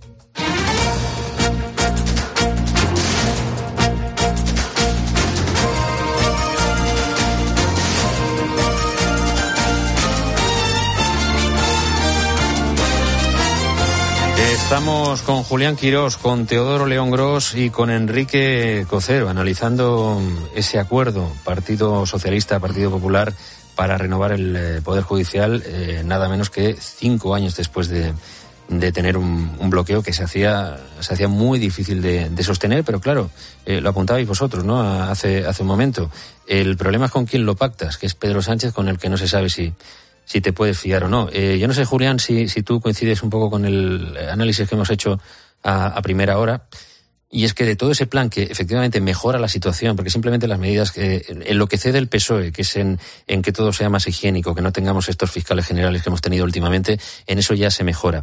Estamos con Julián Quirós, con Teodoro León Gros y con Enrique Cocero, analizando ese acuerdo Partido Socialista, Partido Popular, para renovar el Poder Judicial, nada menos que 5 años después de tener un bloqueo que se hacía muy difícil de sostener, pero claro, lo apuntabais vosotros, ¿no? Hace un momento. El problema es con quién lo pactas, que es Pedro Sánchez, con el que no se sabe si te puedes fiar o no. Yo no sé, Julián, si tú coincides un poco con el análisis que hemos hecho a primera hora. Y es que de todo ese plan que efectivamente mejora la situación, porque simplemente las medidas en lo que cede el PSOE, que es en que todo sea más higiénico, que no tengamos estos fiscales generales que hemos tenido últimamente, en eso ya se mejora.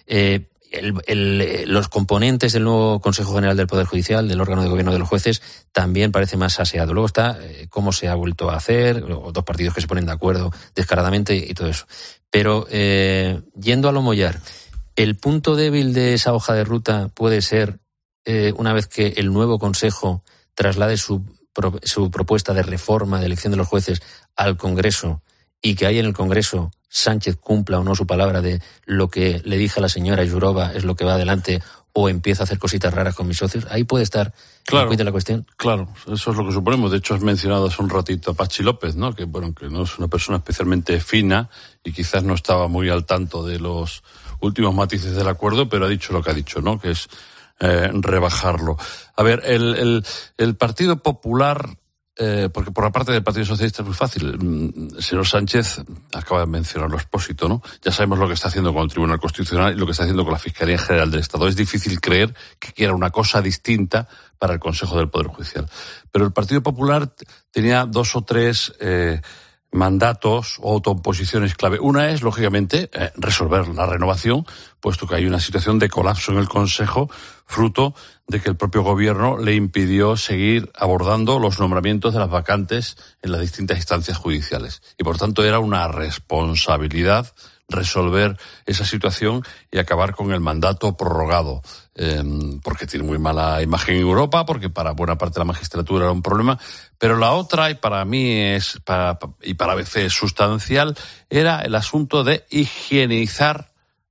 Los componentes del nuevo Consejo General del Poder Judicial, del órgano de gobierno de los jueces, también parece más aseado. Luego está cómo se ha vuelto a hacer, dos partidos que se ponen de acuerdo descaradamente y todo eso. Pero yendo a lo mollar, el punto débil de esa hoja de ruta puede ser, una vez que el nuevo Consejo traslade su propuesta de reforma de elección de los jueces al Congreso y que ahí en el Congreso Sánchez cumpla o no su palabra de lo que le dije a la señora Jourova es lo que va adelante, o empieza a hacer cositas raras con mis socios, ahí puede estar claro, la cuestión. Claro, eso es lo que suponemos. De hecho, has mencionado hace un ratito a Pachi López, ¿no? Que no es una persona especialmente fina y quizás no estaba muy al tanto de los últimos matices del acuerdo, pero ha dicho lo que ha dicho, ¿no? Que es rebajarlo. A ver, el Partido Popular, porque por la parte del Partido Socialista es muy fácil. El señor Sánchez acaba de mencionarlo expósito, ¿no? Ya sabemos lo que está haciendo con el Tribunal Constitucional y lo que está haciendo con la Fiscalía General del Estado. Es difícil creer que quiera una cosa distinta para el Consejo del Poder Judicial. Pero el Partido Popular tenía 2 o 3 mandatos o autoposiciones clave. Una es, lógicamente, resolver la renovación, puesto que hay una situación de colapso en el Consejo, fruto de que el propio gobierno le impidió seguir abordando los nombramientos de las vacantes en las distintas instancias judiciales. Y, por tanto, era una responsabilidad resolver esa situación y acabar con el mandato prorrogado, porque tiene muy mala imagen en Europa, porque para buena parte de la magistratura era un problema. Pero la otra, y para mí y para ABC es sustancial, era el asunto de higienizar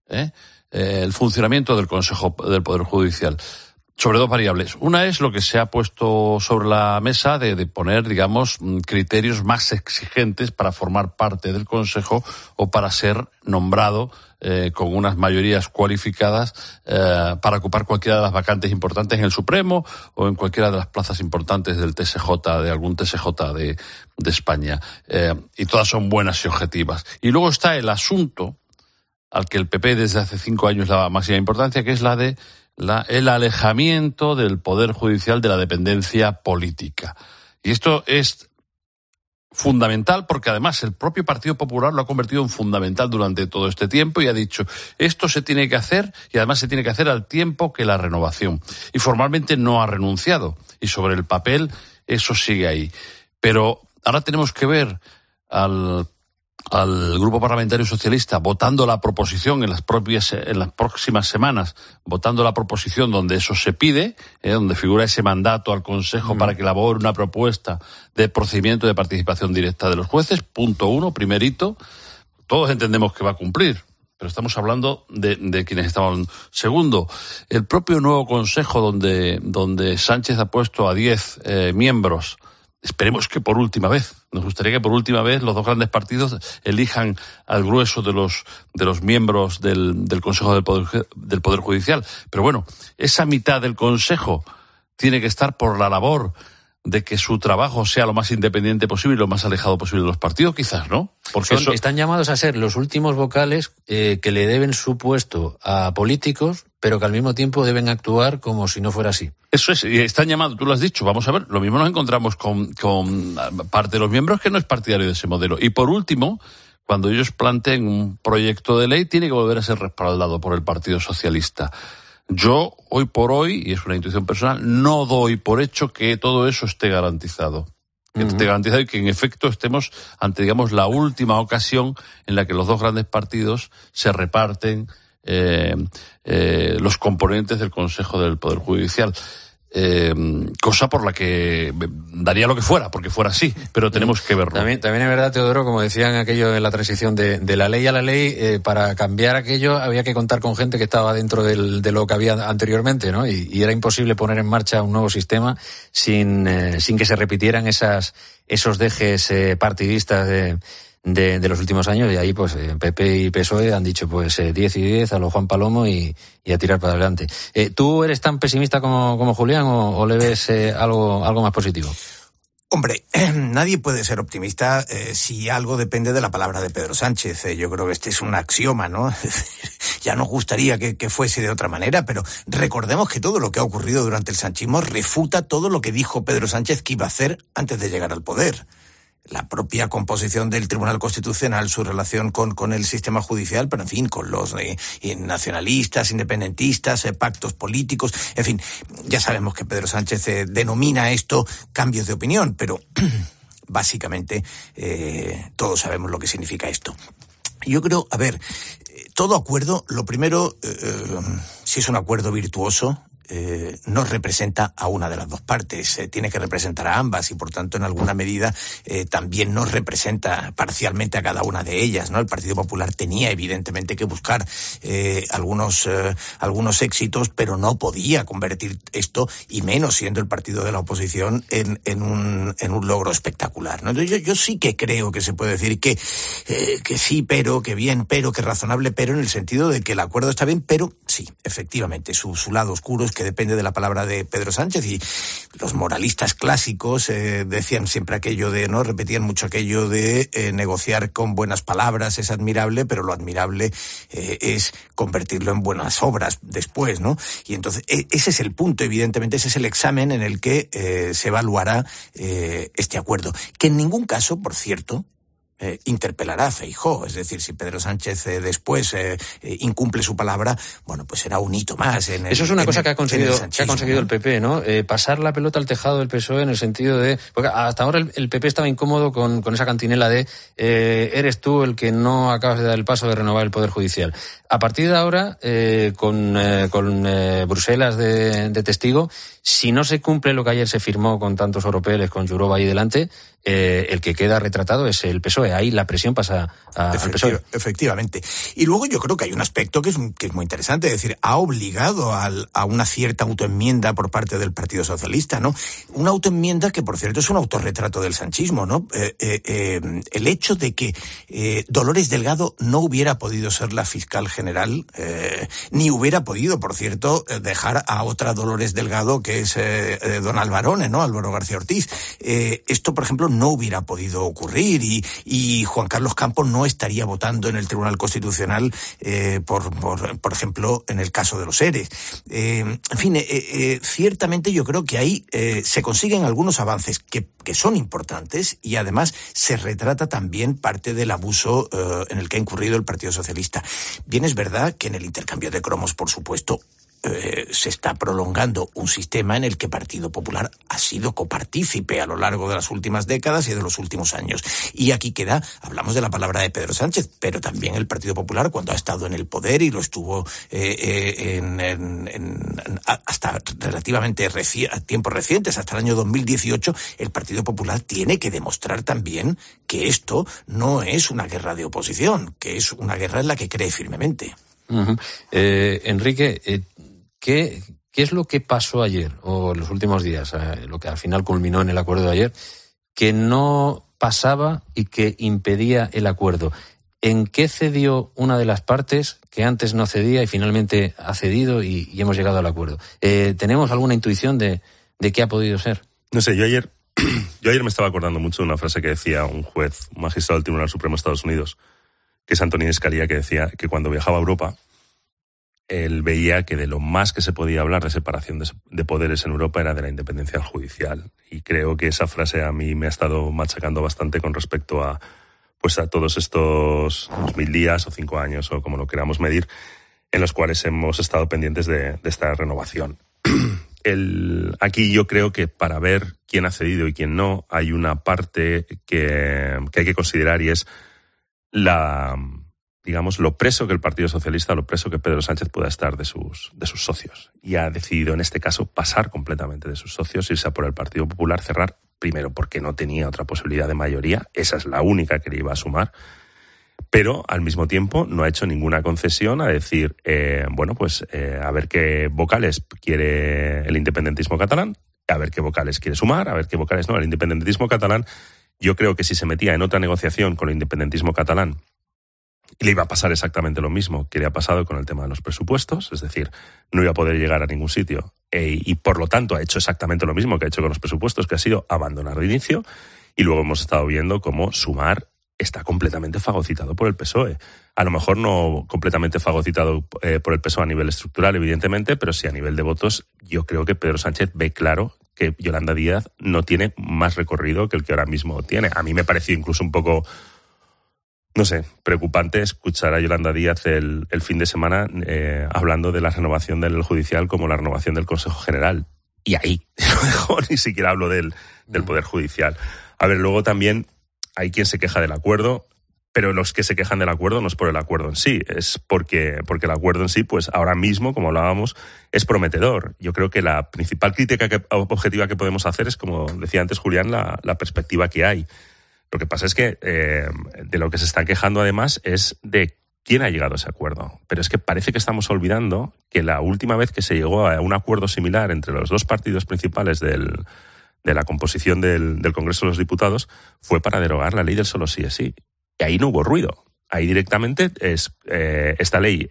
el funcionamiento del Consejo del Poder Judicial. Sobre 2 variables. Una es lo que se ha puesto sobre la mesa de poner, digamos, criterios más exigentes para formar parte del Consejo o para ser nombrado con unas mayorías cualificadas para ocupar cualquiera de las vacantes importantes en el Supremo o en cualquiera de las plazas importantes del TSJ, de algún TSJ de España. Y todas son buenas y objetivas. Y luego está el asunto al que el PP desde hace 5 años le da máxima importancia, que es la de el alejamiento del Poder Judicial de la dependencia política. Y esto es fundamental porque además el propio Partido Popular lo ha convertido en fundamental durante todo este tiempo y ha dicho, esto se tiene que hacer y además se tiene que hacer al tiempo que la renovación. Y formalmente no ha renunciado y sobre el papel eso sigue ahí. Pero ahora tenemos que ver al Grupo Parlamentario Socialista votando la proposición en las próximas semanas, votando la proposición donde eso se pide, donde figura ese mandato al Consejo para que elabore una propuesta de procedimiento de participación directa de los jueces. Punto 1, primerito. Todos entendemos que va a cumplir, pero estamos hablando de quienes estamos hablando. Segundo, el propio nuevo Consejo donde Sánchez ha puesto a 10 miembros. Esperemos que por última vez. Nos gustaría que por última vez los 2 grandes partidos elijan al grueso de los miembros del Consejo del Poder Judicial. Pero bueno, esa mitad del Consejo tiene que estar por la labor de que su trabajo sea lo más independiente posible y lo más alejado posible de los partidos, quizás, ¿no? Porque están llamados a ser los últimos vocales que le deben su puesto a políticos, pero que al mismo tiempo deben actuar como si no fuera así. Eso es, y están llamados, tú lo has dicho, vamos a ver, lo mismo nos encontramos con parte de los miembros que no es partidario de ese modelo. Y por último, cuando ellos planteen un proyecto de ley, tiene que volver a ser respaldado por el Partido Socialista. Yo, hoy por hoy, y es una intuición personal, no doy por hecho que todo eso esté garantizado. Que esté garantizado y que en efecto estemos ante, digamos, la última ocasión en la que los 2 grandes partidos se reparten los componentes del Consejo del Poder Judicial. Cosa por la que daría lo que fuera, porque fuera así, pero tenemos que verlo. También es verdad, Teodoro, como decían aquello en la transición de la ley a la ley, para cambiar aquello había que contar con gente que estaba dentro de lo que había anteriormente, ¿no? Y era imposible poner en marcha un nuevo sistema sin que se repitieran esos dejes partidistas de los últimos años, y ahí pues PP y PSOE han dicho pues 10 y 10 a lo Juan Palomo y a tirar para adelante. ¿Tú eres tan pesimista como Julián o le ves algo más positivo? Hombre, nadie puede ser optimista si algo depende de la palabra de Pedro Sánchez. Yo creo que este es un axioma, ¿no? ya nos gustaría que fuese de otra manera, pero recordemos que todo lo que ha ocurrido durante el sanchismo refuta todo lo que dijo Pedro Sánchez que iba a hacer antes de llegar al poder. La propia composición del Tribunal Constitucional, su relación con el sistema judicial, pero en fin, con los nacionalistas, independentistas, pactos políticos, en fin, ya sabemos que Pedro Sánchez denomina esto cambios de opinión, pero básicamente todos sabemos lo que significa esto. Yo creo, todo acuerdo, lo primero, si es un acuerdo virtuoso, no representa a una de las dos partes, tiene que representar a ambas y por tanto en alguna medida también no representa parcialmente a cada una de ellas, ¿no? El Partido Popular tenía evidentemente que buscar algunos éxitos, pero no podía convertir esto, y menos siendo el partido de la oposición, en un logro espectacular, ¿no? Entonces yo sí que creo que se puede decir que sí, pero, que bien, pero, que razonable, pero, en el sentido de que el acuerdo está bien, pero sí, efectivamente, su lado oscuro es que depende de la palabra de Pedro Sánchez, y los moralistas clásicos decían siempre aquello de, ¿no? Repetían mucho aquello de negociar con buenas palabras es admirable, pero lo admirable es convertirlo en buenas obras después, ¿no? Y entonces ese es el punto, evidentemente, ese es el examen en el que se evaluará este acuerdo, que en ningún caso, por cierto, interpelará a Feijóo. Es decir, si Pedro Sánchez después incumple su palabra, bueno, pues será un hito más. Eso es una cosa que ha conseguido el PP, ¿no? Pasar la pelota al tejado del PSOE, en el sentido de... Porque hasta ahora el PP estaba incómodo con esa cantinela de eres tú el que no acabas de dar el paso de renovar el Poder Judicial. A partir de ahora, con Bruselas de testigo, si no se cumple lo que ayer se firmó con tantos oropeles, con Jourova ahí delante, el que queda retratado es el PSOE. Ahí la presión pasa al PSOE. Efectivamente. Y luego yo creo que hay un aspecto que es muy interesante, es decir, ha obligado a una cierta autoenmienda por parte del Partido Socialista, ¿no? Una autoenmienda que, por cierto, es un autorretrato del sanchismo, ¿no? El hecho de que Dolores Delgado no hubiera podido ser la fiscal general, ni hubiera podido, por cierto, dejar a otra Dolores Delgado, que es don Alvarone, ¿no? Álvaro García Ortiz. Esto, por ejemplo, no hubiera podido ocurrir, y Juan Carlos Campos no estaría votando en el Tribunal Constitucional por ejemplo, en el caso de los ERE. En fin, ciertamente yo creo que ahí se consiguen algunos avances que son importantes, y además se retrata también parte del abuso en el que ha incurrido el Partido Socialista. Bien, es verdad que en el intercambio de cromos, por supuesto, se está prolongando un sistema en el que Partido Popular ha sido copartícipe a lo largo de las últimas décadas y de los últimos años. Y aquí hablamos de la palabra de Pedro Sánchez, pero también el Partido Popular, cuando ha estado en el poder, y lo estuvo hasta relativamente tiempos recientes, hasta el año 2018, el Partido Popular tiene que demostrar también que esto no es una guerra de oposición, que es una guerra en la que cree firmemente. Uh-huh. Enrique, ¿qué es lo que pasó ayer o en los últimos días, lo que al final culminó en el acuerdo de ayer, que no pasaba y que impedía el acuerdo? ¿En qué cedió una de las partes que antes no cedía y finalmente ha cedido y hemos llegado al acuerdo? ¿Tenemos alguna intuición de qué ha podido ser? No sé, yo ayer me estaba acordando mucho de una frase que decía un juez, un magistrado del Tribunal Supremo de Estados Unidos, que es Antonín Scalia, que decía que cuando viajaba a Europa, él veía que de lo más que se podía hablar de separación de poderes en Europa era de la independencia judicial. Y creo que esa frase a mí me ha estado machacando bastante con respecto a todos estos 2000 días o 5 años, o como lo queramos medir, en los cuales hemos estado pendientes de esta renovación. Aquí yo creo que para ver quién ha cedido y quién no, hay una parte que hay que considerar, y es lo preso que el Partido Socialista, lo preso que Pedro Sánchez pueda estar de sus socios. Y ha decidido en este caso pasar completamente de sus socios, irse a por el Partido Popular, cerrar, primero porque no tenía otra posibilidad de mayoría, esa es la única que le iba a sumar, pero al mismo tiempo no ha hecho ninguna concesión a decir, a ver qué vocales quiere el independentismo catalán, a ver qué vocales quiere sumar, a ver qué vocales no. El independentismo catalán, yo creo que si se metía en otra negociación con el independentismo catalán, le iba a pasar exactamente lo mismo que le ha pasado con el tema de los presupuestos, es decir, no iba a poder llegar a ningún sitio, y por lo tanto ha hecho exactamente lo mismo que ha hecho con los presupuestos, que ha sido abandonar de inicio, y luego hemos estado viendo cómo Sumar está completamente fagocitado por el PSOE. A lo mejor no completamente fagocitado por el PSOE a nivel estructural, evidentemente, pero sí a nivel de votos. Yo creo que Pedro Sánchez ve claro que Yolanda Díaz no tiene más recorrido que el que ahora mismo tiene. A mí me pareció incluso un poco, no sé, preocupante escuchar a Yolanda Díaz el fin de semana hablando de la renovación del judicial como la renovación del Consejo General. Y ahí, ni siquiera hablo del Poder Judicial. A ver, luego también hay quien se queja del acuerdo, pero los que se quejan del acuerdo no es por el acuerdo en sí, es porque el acuerdo en sí, pues ahora mismo, como hablábamos, es prometedor. Yo creo que la principal crítica objetiva que podemos hacer es, como decía antes Julián, la perspectiva que hay. Lo que pasa es que de lo que se están quejando además es de quién ha llegado a ese acuerdo. Pero es que parece que estamos olvidando que la última vez que se llegó a un acuerdo similar entre los dos partidos principales de la composición del Congreso de los Diputados fue para derogar la ley del solo sí es sí. Y ahí no hubo ruido. Ahí directamente esta ley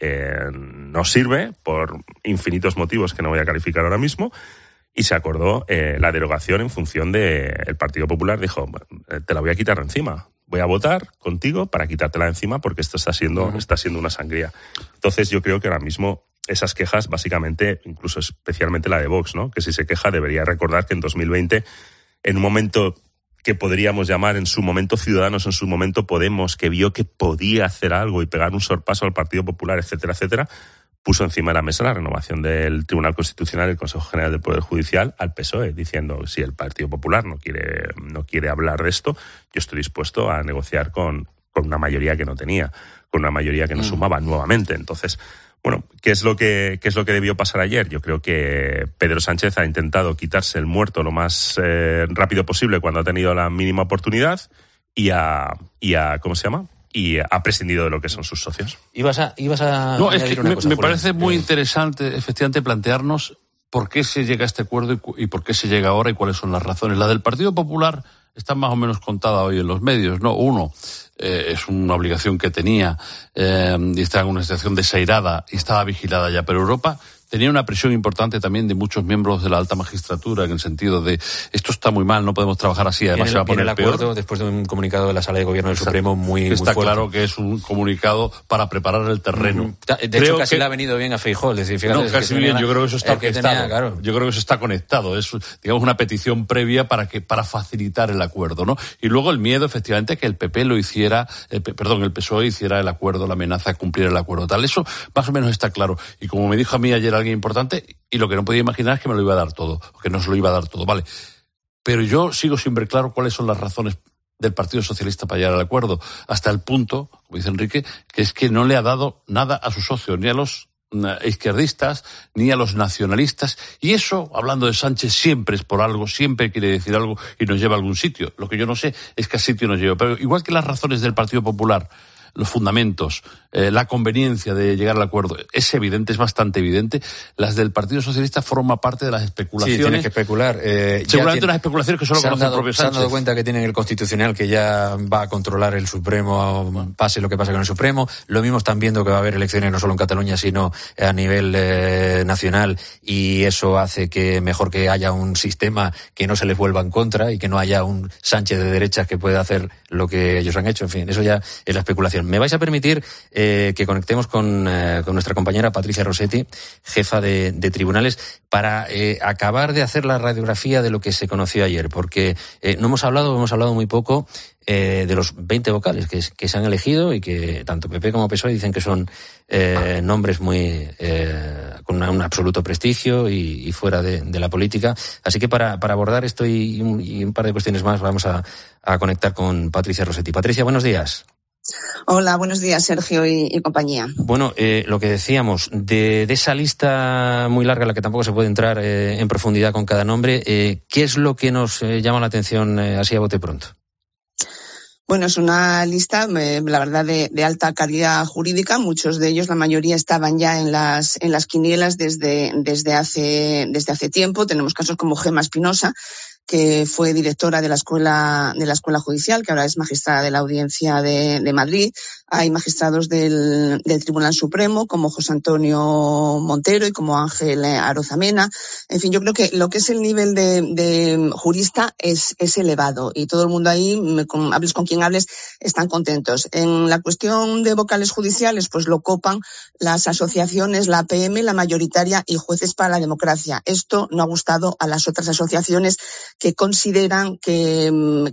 no sirve por infinitos motivos que no voy a calificar ahora mismo, y se acordó la derogación en función de... El Partido Popular dijo, te la voy a quitar de encima. Voy a votar contigo para quitártela de encima porque esto está siendo una sangría. Entonces yo creo que ahora mismo esas quejas, básicamente, incluso especialmente la de Vox, ¿no? Que si se queja debería recordar que en 2020, en un momento que podríamos llamar en su momento Ciudadanos, en su momento Podemos, que vio que podía hacer algo y pegar un sorpaso al Partido Popular, etcétera, etcétera, puso encima de la mesa la renovación del Tribunal Constitucional y el Consejo General del Poder Judicial al PSOE, diciendo, si el Partido Popular no quiere hablar de esto, yo estoy dispuesto a negociar con una mayoría que no tenía, con una mayoría que no sumaba nuevamente. Entonces, bueno, ¿qué es lo que debió pasar ayer? Yo creo que Pedro Sánchez ha intentado quitarse el muerto lo más rápido posible cuando ha tenido la mínima oportunidad y ¿cómo se llama? Y ha prescindido de lo que son sus socios. Ibas a no, es que me parece muy interesante, efectivamente, plantearnos por qué se llega a este acuerdo y por qué se llega ahora y cuáles son las razones. La del Partido Popular está más o menos contada hoy en los medios, ¿no? Uno, es una obligación que tenía y está en una situación desairada y estaba vigilada ya, pero Europa tenía una presión importante también de muchos miembros de la alta magistratura en el sentido de esto está muy mal, no podemos trabajar así, además se va a poner el peor. Acuerdo después de un comunicado de la Sala de Gobierno del Supremo muy está fuerte. Claro que es un comunicado para preparar el terreno. De hecho, casi le ha venido bien a Feijóo, es decir, fíjate, no, casi bien, yo creo que eso está orquestado. Claro. Yo creo que eso está conectado, es, digamos, una petición previa para facilitar el acuerdo, ¿no? Y luego el miedo, efectivamente, que el PP lo hiciera, el PSOE hiciera el acuerdo, la amenaza de cumplir el acuerdo tal. Eso más o menos está claro. Y como me dijo a mí ayer alguien importante, y lo que no podía imaginar es que me lo iba a dar todo, que no se lo iba a dar todo, vale. Pero yo sigo sin ver claro cuáles son las razones del Partido Socialista para llegar al acuerdo, hasta el punto, como dice Enrique, que es que no le ha dado nada a sus socios, ni a los izquierdistas, ni a los nacionalistas, y eso, hablando de Sánchez, siempre es por algo, siempre quiere decir algo y nos lleva a algún sitio. Lo que yo no sé es qué sitio nos lleva, pero igual que las razones del Partido Popular, los fundamentos, la conveniencia de llegar al acuerdo, es evidente, es bastante evidente. Las del Partido Socialista forman parte de las especulaciones. Sí, tienen que especular. Seguramente unas especulaciones que solo conoce el propio Sánchez. Se han dado cuenta que tienen el Constitucional, que ya va a controlar el Supremo, pase lo que pase con el Supremo. Lo mismo están viendo que va a haber elecciones no solo en Cataluña, sino a nivel nacional, y eso hace que mejor que haya un sistema que no se les vuelva en contra y que no haya un Sánchez de derechas que pueda hacer lo que ellos han hecho. En fin, eso ya es la especulación. Me vais a permitir que conectemos con nuestra compañera Patricia Rossetti, jefa de tribunales, para acabar de hacer la radiografía de lo que se conoció ayer, porque no hemos hablado muy poco de los 20 vocales que se han elegido y que tanto PP como PSOE dicen que son nombres muy con un absoluto prestigio y fuera de la política. Así que para abordar esto y un par de cuestiones más vamos a conectar con Patricia Rossetti. Patricia, buenos días. Hola, buenos días, Sergio y compañía. Bueno, lo que decíamos, de esa lista muy larga, en la que tampoco se puede entrar en profundidad con cada nombre, ¿qué es lo que nos llama la atención así a bote pronto? Bueno, es una lista, la verdad, de alta calidad jurídica. Muchos de ellos, la mayoría, estaban ya en las quinielas desde hace tiempo. Tenemos casos como Gemma Espinosa, que fue directora de la escuela judicial, que ahora es magistrada de la Audiencia de Madrid. Hay magistrados del Tribunal Supremo, como José Antonio Montero y como Ángel Arozamena. En fin, yo creo que lo que es el nivel de jurista es elevado y todo el mundo ahí, hables con quien hables, están contentos. En la cuestión de vocales judiciales, pues lo copan las asociaciones, la APM, la mayoritaria y Jueces para la Democracia. Esto no ha gustado a las otras asociaciones que consideran que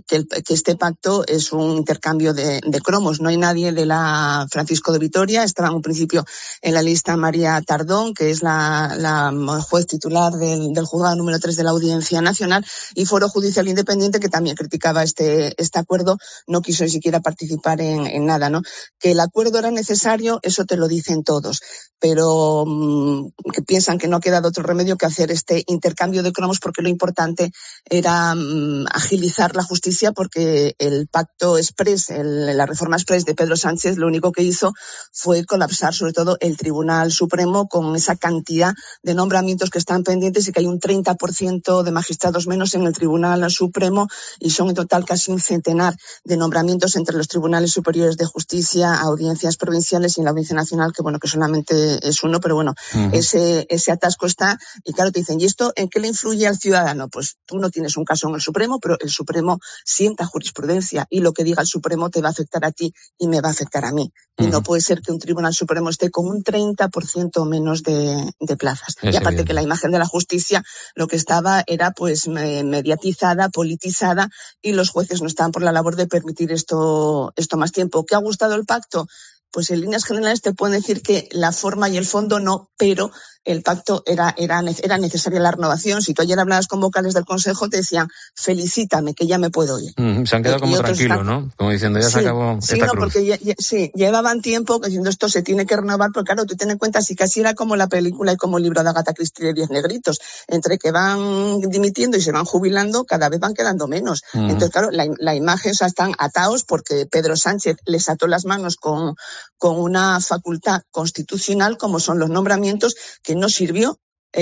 este pacto es un intercambio de cromos. No hay nadie de la Francisco de Vitoria, estaba en un principio en la lista María Tardón, que es la juez titular del juzgado número 3 de la Audiencia Nacional, y Foro Judicial Independiente, que también criticaba este acuerdo, no quiso ni siquiera participar en nada, ¿no? Que el acuerdo era necesario, eso te lo dicen todos, pero que piensan que no ha quedado otro remedio que hacer este intercambio de cromos, porque lo importante era agilizar la justicia, porque el pacto exprés, la reforma exprés de Pedro Sánchez, lo único que hizo fue colapsar sobre todo el Tribunal Supremo con esa cantidad de nombramientos que están pendientes, y que hay un 30% de magistrados menos en el Tribunal Supremo, y son en total casi un centenar de nombramientos entre los tribunales superiores de justicia, audiencias provinciales y en la Audiencia Nacional, que solamente es uno, pero bueno, ese atasco está. Y claro, te dicen, ¿y esto en qué le influye al ciudadano? Pues tú no tienes un caso en el Supremo, pero el Supremo sienta jurisprudencia, y lo que diga el Supremo te va a afectar a ti y me va a afectar a mí. Y no puede ser que un Tribunal Supremo esté con un 30% menos de plazas. Y aparte evidente que la imagen de la justicia lo que estaba era pues mediatizada, politizada, y los jueces no estaban por la labor de permitir esto más tiempo. ¿Qué ha gustado el pacto? Pues en líneas generales te pueden decir que la forma y el fondo no, pero el pacto era necesaria la renovación. Si tú ayer hablabas con vocales del Consejo, te decían, felicítame, que ya me puedo ir. Se han quedado como tranquilos, ¿no? Como diciendo, ya se acabó esta cruz. Porque llevaban tiempo diciendo esto se tiene que renovar, porque claro, tú ten en cuenta, si casi era como la película y como el libro de Agatha Christie de 10 negritos, entre que van dimitiendo y se van jubilando, cada vez van quedando menos. Entonces, claro, la imagen, o sea, están atados porque Pedro Sánchez les ató las manos con una facultad constitucional, como son los nombramientos, que no sirvió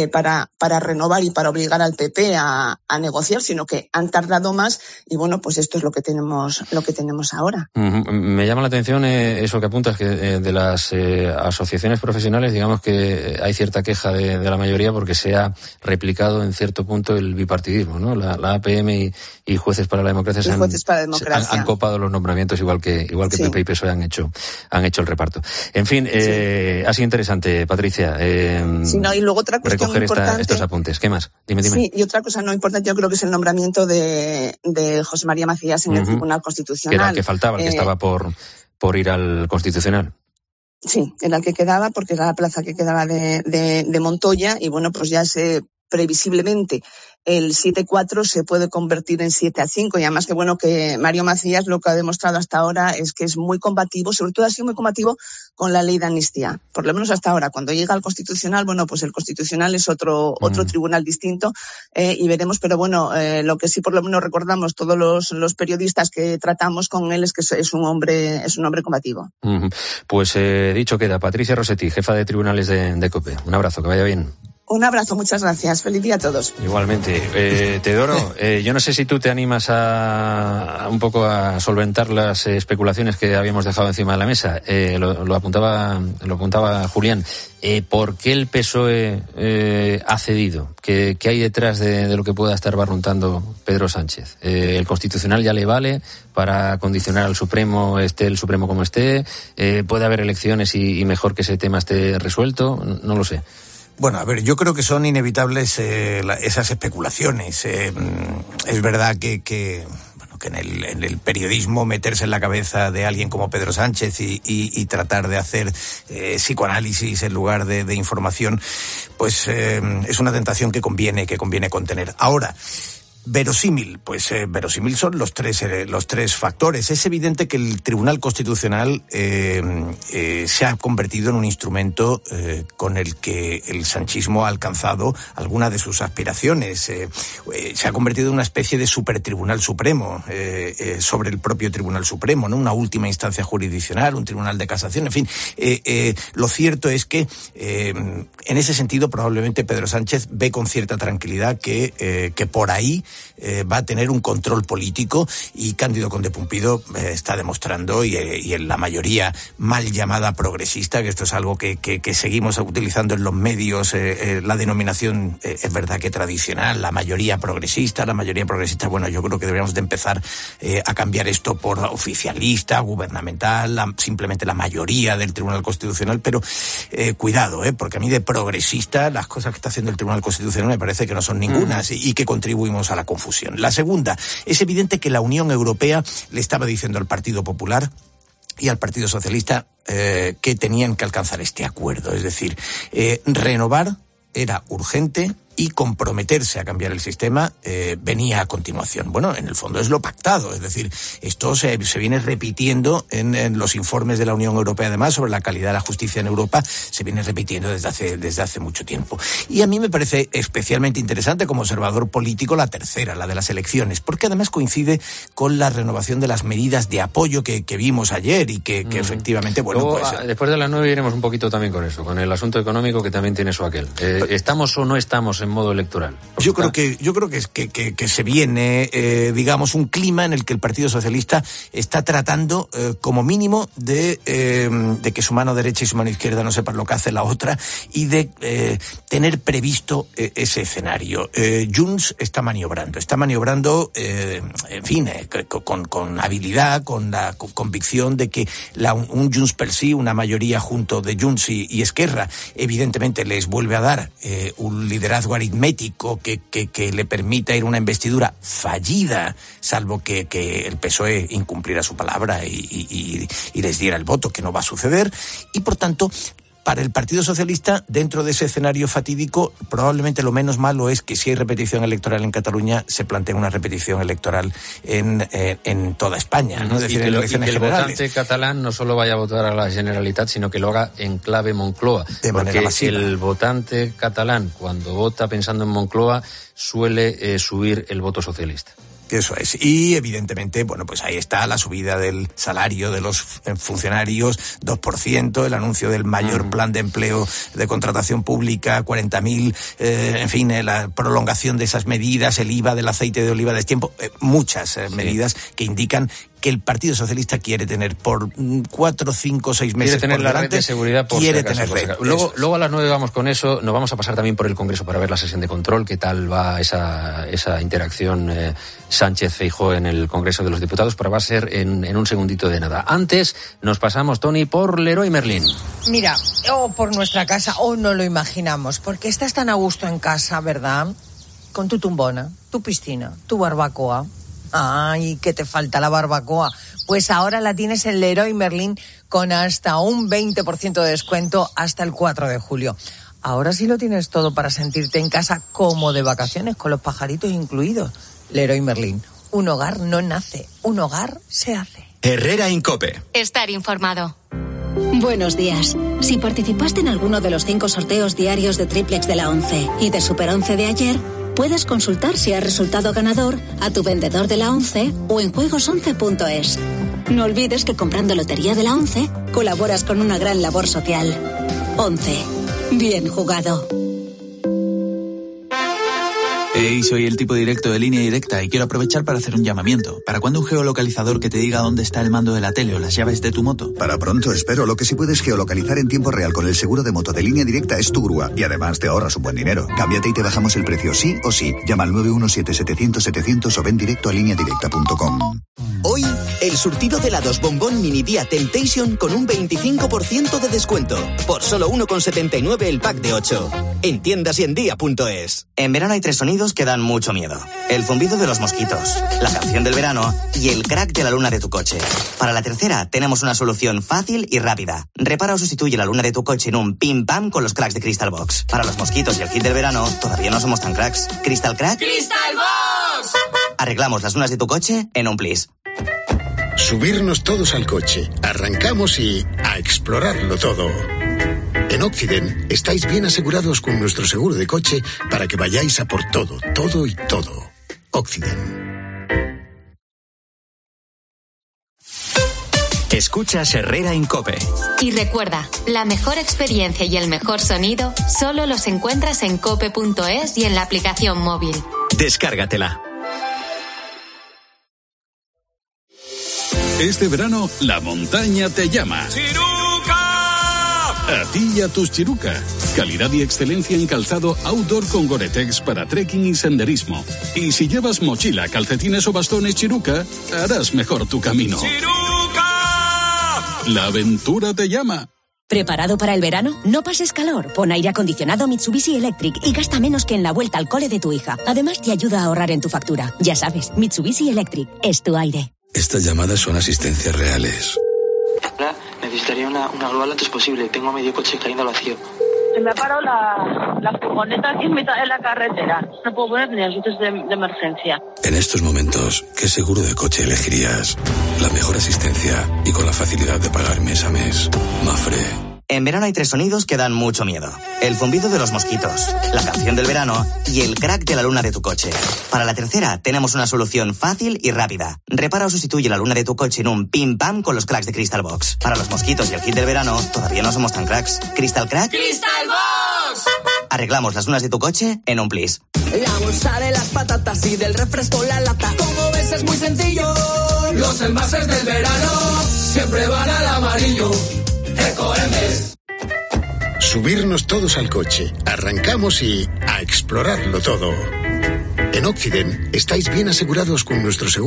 para renovar y para obligar al PP a negociar, sino que han tardado más, y bueno, pues esto es lo que tenemos ahora. Me llama la atención eso que apuntas, que de las asociaciones profesionales, digamos que hay cierta queja de la mayoría porque se ha replicado en cierto punto el bipartidismo, ¿no? La APM y Jueces para la Democracia han copado los nombramientos, igual que sí. PP y PSOE han hecho el reparto. En fin, ha sido interesante, Patricia. Y luego otra cuestión importante, estos apuntes. ¿Qué más? Dime. Sí, y otra cosa no importante, yo creo que es el nombramiento de José María Macías en el Tribunal Constitucional. Que era el que faltaba, el que estaba por ir al Constitucional. Sí, era el que quedaba, porque era la plaza que quedaba de Montoya, y bueno, pues ya previsiblemente el 7-4 se puede convertir en 7-5, y además que bueno, que Mario Macías lo que ha demostrado hasta ahora es que es muy combativo, sobre todo ha sido muy combativo con la ley de amnistía, por lo menos hasta ahora. Cuando llega al Constitucional, bueno, pues el Constitucional es otro tribunal distinto, y veremos, pero bueno, lo que sí por lo menos recordamos todos los periodistas que tratamos con él es que es un hombre combativo. Pues dicho queda. Patricia Rossetti, jefa de tribunales de COPE. Un abrazo, que vaya bien. Un abrazo, muchas gracias. Feliz día a todos. Igualmente. Teodoro, yo no sé si tú te animas un poco a solventar las especulaciones que habíamos dejado encima de la mesa. Lo apuntaba Julián. ¿Por qué el PSOE ha cedido? ¿Qué hay detrás de lo que pueda estar barruntando Pedro Sánchez? ¿El Constitucional ya le vale para condicionar al Supremo, esté el Supremo como esté? ¿Puede haber elecciones y mejor que ese tema esté resuelto? No lo sé. Bueno, a ver, yo creo que son inevitables esas especulaciones. Es verdad que en el periodismo meterse en la cabeza de alguien como Pedro Sánchez y tratar de hacer psicoanálisis en lugar de información, pues es una tentación que conviene contener. Ahora, verosímil, pues verosímil son los tres factores. Es evidente que el Tribunal Constitucional se ha convertido en un instrumento con el que el sanchismo ha alcanzado alguna de sus aspiraciones. Se ha convertido en una especie de supertribunal supremo sobre el propio Tribunal Supremo, ¿no? Una última instancia jurisdiccional, un tribunal de casación, en fin. Lo cierto es que en ese sentido probablemente Pedro Sánchez ve con cierta tranquilidad que por ahí va a tener un control político, y Cándido Conde Pumpido está demostrando, y en la mayoría mal llamada progresista, que esto es algo que seguimos utilizando en los medios, la denominación es verdad que tradicional, la mayoría progresista, bueno, yo creo que deberíamos de empezar a cambiar esto por oficialista, gubernamental, simplemente la mayoría del Tribunal Constitucional, pero cuidado, porque a mí de progresista las cosas que está haciendo el Tribunal Constitucional me parece que no son ningunas y que contribuimos a la confusión. La segunda, es evidente que la Unión Europea le estaba diciendo al Partido Popular y al Partido Socialista que tenían que alcanzar este acuerdo, es decir, renovar era urgente y comprometerse a cambiar el sistema venía a continuación. Bueno, en el fondo es lo pactado, es decir, esto se viene repitiendo en los informes de la Unión Europea, además, sobre la calidad de la justicia en Europa, se viene repitiendo desde hace mucho tiempo. Y a mí me parece especialmente interesante como observador político la tercera, la de las elecciones, porque además coincide con la renovación de las medidas de apoyo que vimos ayer y que efectivamente, bueno, luego, pues... después de las 9 iremos un poquito también con eso, con el asunto económico que también tiene su aquel. ¿Estamos o no estamos en modo electoral? Yo creo que se viene, digamos, un clima en el que el Partido Socialista está tratando, como mínimo, de que su mano derecha y su mano izquierda no sepan lo que hace la otra, y de tener previsto ese escenario. Junts está maniobrando, en fin, con habilidad, con la convicción de que un Junts per sí, una mayoría junto de Junts y Esquerra, evidentemente les vuelve a dar un liderazgo aritmético que le permita ir a una investidura fallida, salvo que el PSOE incumpliera su palabra y les diera el voto, que no va a suceder, y por tanto, para el Partido Socialista, dentro de ese escenario fatídico, probablemente lo menos malo es que si hay repetición electoral en Cataluña, se plantee una repetición electoral en toda España, ¿no? Es decir, en elecciones generales. El votante catalán no solo vaya a votar a la Generalitat, sino que lo haga en clave Moncloa. De manera masiva. El votante catalán, cuando vota pensando en Moncloa, suele subir el voto socialista. Eso es. Y evidentemente, bueno, pues ahí está la subida del salario de los funcionarios, 2%, el anuncio del mayor plan de empleo de contratación pública, 40.000, en fin, la prolongación de esas medidas, el IVA del aceite de oliva de destiempo, muchas medidas que indican que el Partido Socialista quiere tener por 4, 5, 6 meses quiere tener por la delante, red de seguridad por quiere si acaso, tener por si red. acaso. Luego a las 9 vamos con eso. Nos vamos a pasar también por el Congreso para ver la sesión de control, qué tal va esa interacción Sánchez-Feijóo en el Congreso de los Diputados, pero va a ser en un segundito de nada. Antes nos pasamos, Tony, por Leroy Merlin. Mira, por nuestra casa, no lo imaginamos, porque estás tan a gusto en casa, ¿verdad? Con tu tumbona, tu piscina, tu barbacoa. Ay, que te falta la barbacoa. Pues ahora la tienes en Leroy Merlin con hasta un 20% de descuento hasta el 4 de julio. Ahora sí lo tienes todo para sentirte en casa como de vacaciones, con los pajaritos incluidos. Leroy Merlin, un hogar no nace, un hogar se hace. Herrera Incope. Estar informado. Buenos días. Si participaste en alguno de los 5 sorteos diarios de Triplex de la 11 y de Super 11 de ayer, puedes consultar si has resultado ganador a tu vendedor de la 11 o en juegos11.es. No olvides que comprando Lotería de la 11 colaboras con una gran labor social. 11. Bien jugado. Hey, soy el tipo directo de Línea Directa y quiero aprovechar para hacer un llamamiento. ¿Para cuándo un geolocalizador que te diga dónde está el mando de la tele o las llaves de tu moto? Para pronto, espero. Lo que sí puedes geolocalizar en tiempo real con el seguro de moto de Línea Directa es tu grúa. Y además te ahorras un buen dinero. Cámbiate y te bajamos el precio sí o sí. Llama al 917-700-700 o ven directo a lineadirecta.com. Hoy, el surtido de helados Bombón Mini Día Temptation con un 25% de descuento. Por solo 1,79 el pack de 8. En tiendas y en día.es. En verano hay 3 sonidos que dan mucho miedo. El zumbido de los mosquitos, la canción del verano y el crack de la luna de tu coche. Para la tercera, tenemos una solución fácil y rápida. Repara o sustituye la luna de tu coche en un pim pam con los cracks de Crystal Box. Para los mosquitos y el kit del verano, todavía no somos tan cracks. ¿Crystal Crack? ¡Crystal Box! Arreglamos las lunas de tu coche en un plis. Subirnos todos al coche, arrancamos y a explorarlo todo. En Occident estáis bien asegurados con nuestro seguro de coche para que vayáis a por todo, todo y todo. Occident. Escuchas Herrera Incope. Y recuerda, la mejor experiencia y el mejor sonido solo los encuentras en cope.es y en la aplicación móvil. Descárgatela. Este verano, la montaña te llama. A ti y a tus Chiruca. Calidad y excelencia en calzado outdoor con Gore-Tex para trekking y senderismo. Y si llevas mochila, calcetines o bastones Chiruca, harás mejor tu camino. ¡Chiruca! La aventura te llama. ¿Preparado para el verano? No pases calor. Pon aire acondicionado Mitsubishi Electric y gasta menos que en la vuelta al cole de tu hija. Además, te ayuda a ahorrar en tu factura. Ya sabes, Mitsubishi Electric es tu aire. Estas llamadas son asistencias reales. Hola, necesitaría una grúa lo antes posible. Tengo medio coche cayendo al vacío. Se me ha parado la furgoneta aquí en mitad de la carretera. No puedo poner ni avisos de emergencia. En estos momentos, ¿qué seguro de coche elegirías? La mejor asistencia y con la facilidad de pagar mes a mes. Mapfre. En verano hay 3 sonidos que dan mucho miedo. El zumbido de los mosquitos, la canción del verano y el crack de la luna de tu coche. Para la tercera, tenemos una solución fácil y rápida. Repara o sustituye la luna de tu coche en un pim pam con los cracks de Crystal Box. Para los mosquitos y el kit del verano, todavía no somos tan cracks. ¿Crystal Crack? ¡Crystal Box! Arreglamos las lunas de tu coche en un plis. La bolsa de las patatas y del refresco la lata. Como ves es muy sencillo. Los envases del verano siempre van al amarillo. Ecoembes. Subirnos todos al coche, arrancamos y a explorarlo todo. En Occident estáis bien asegurados con nuestro seguro.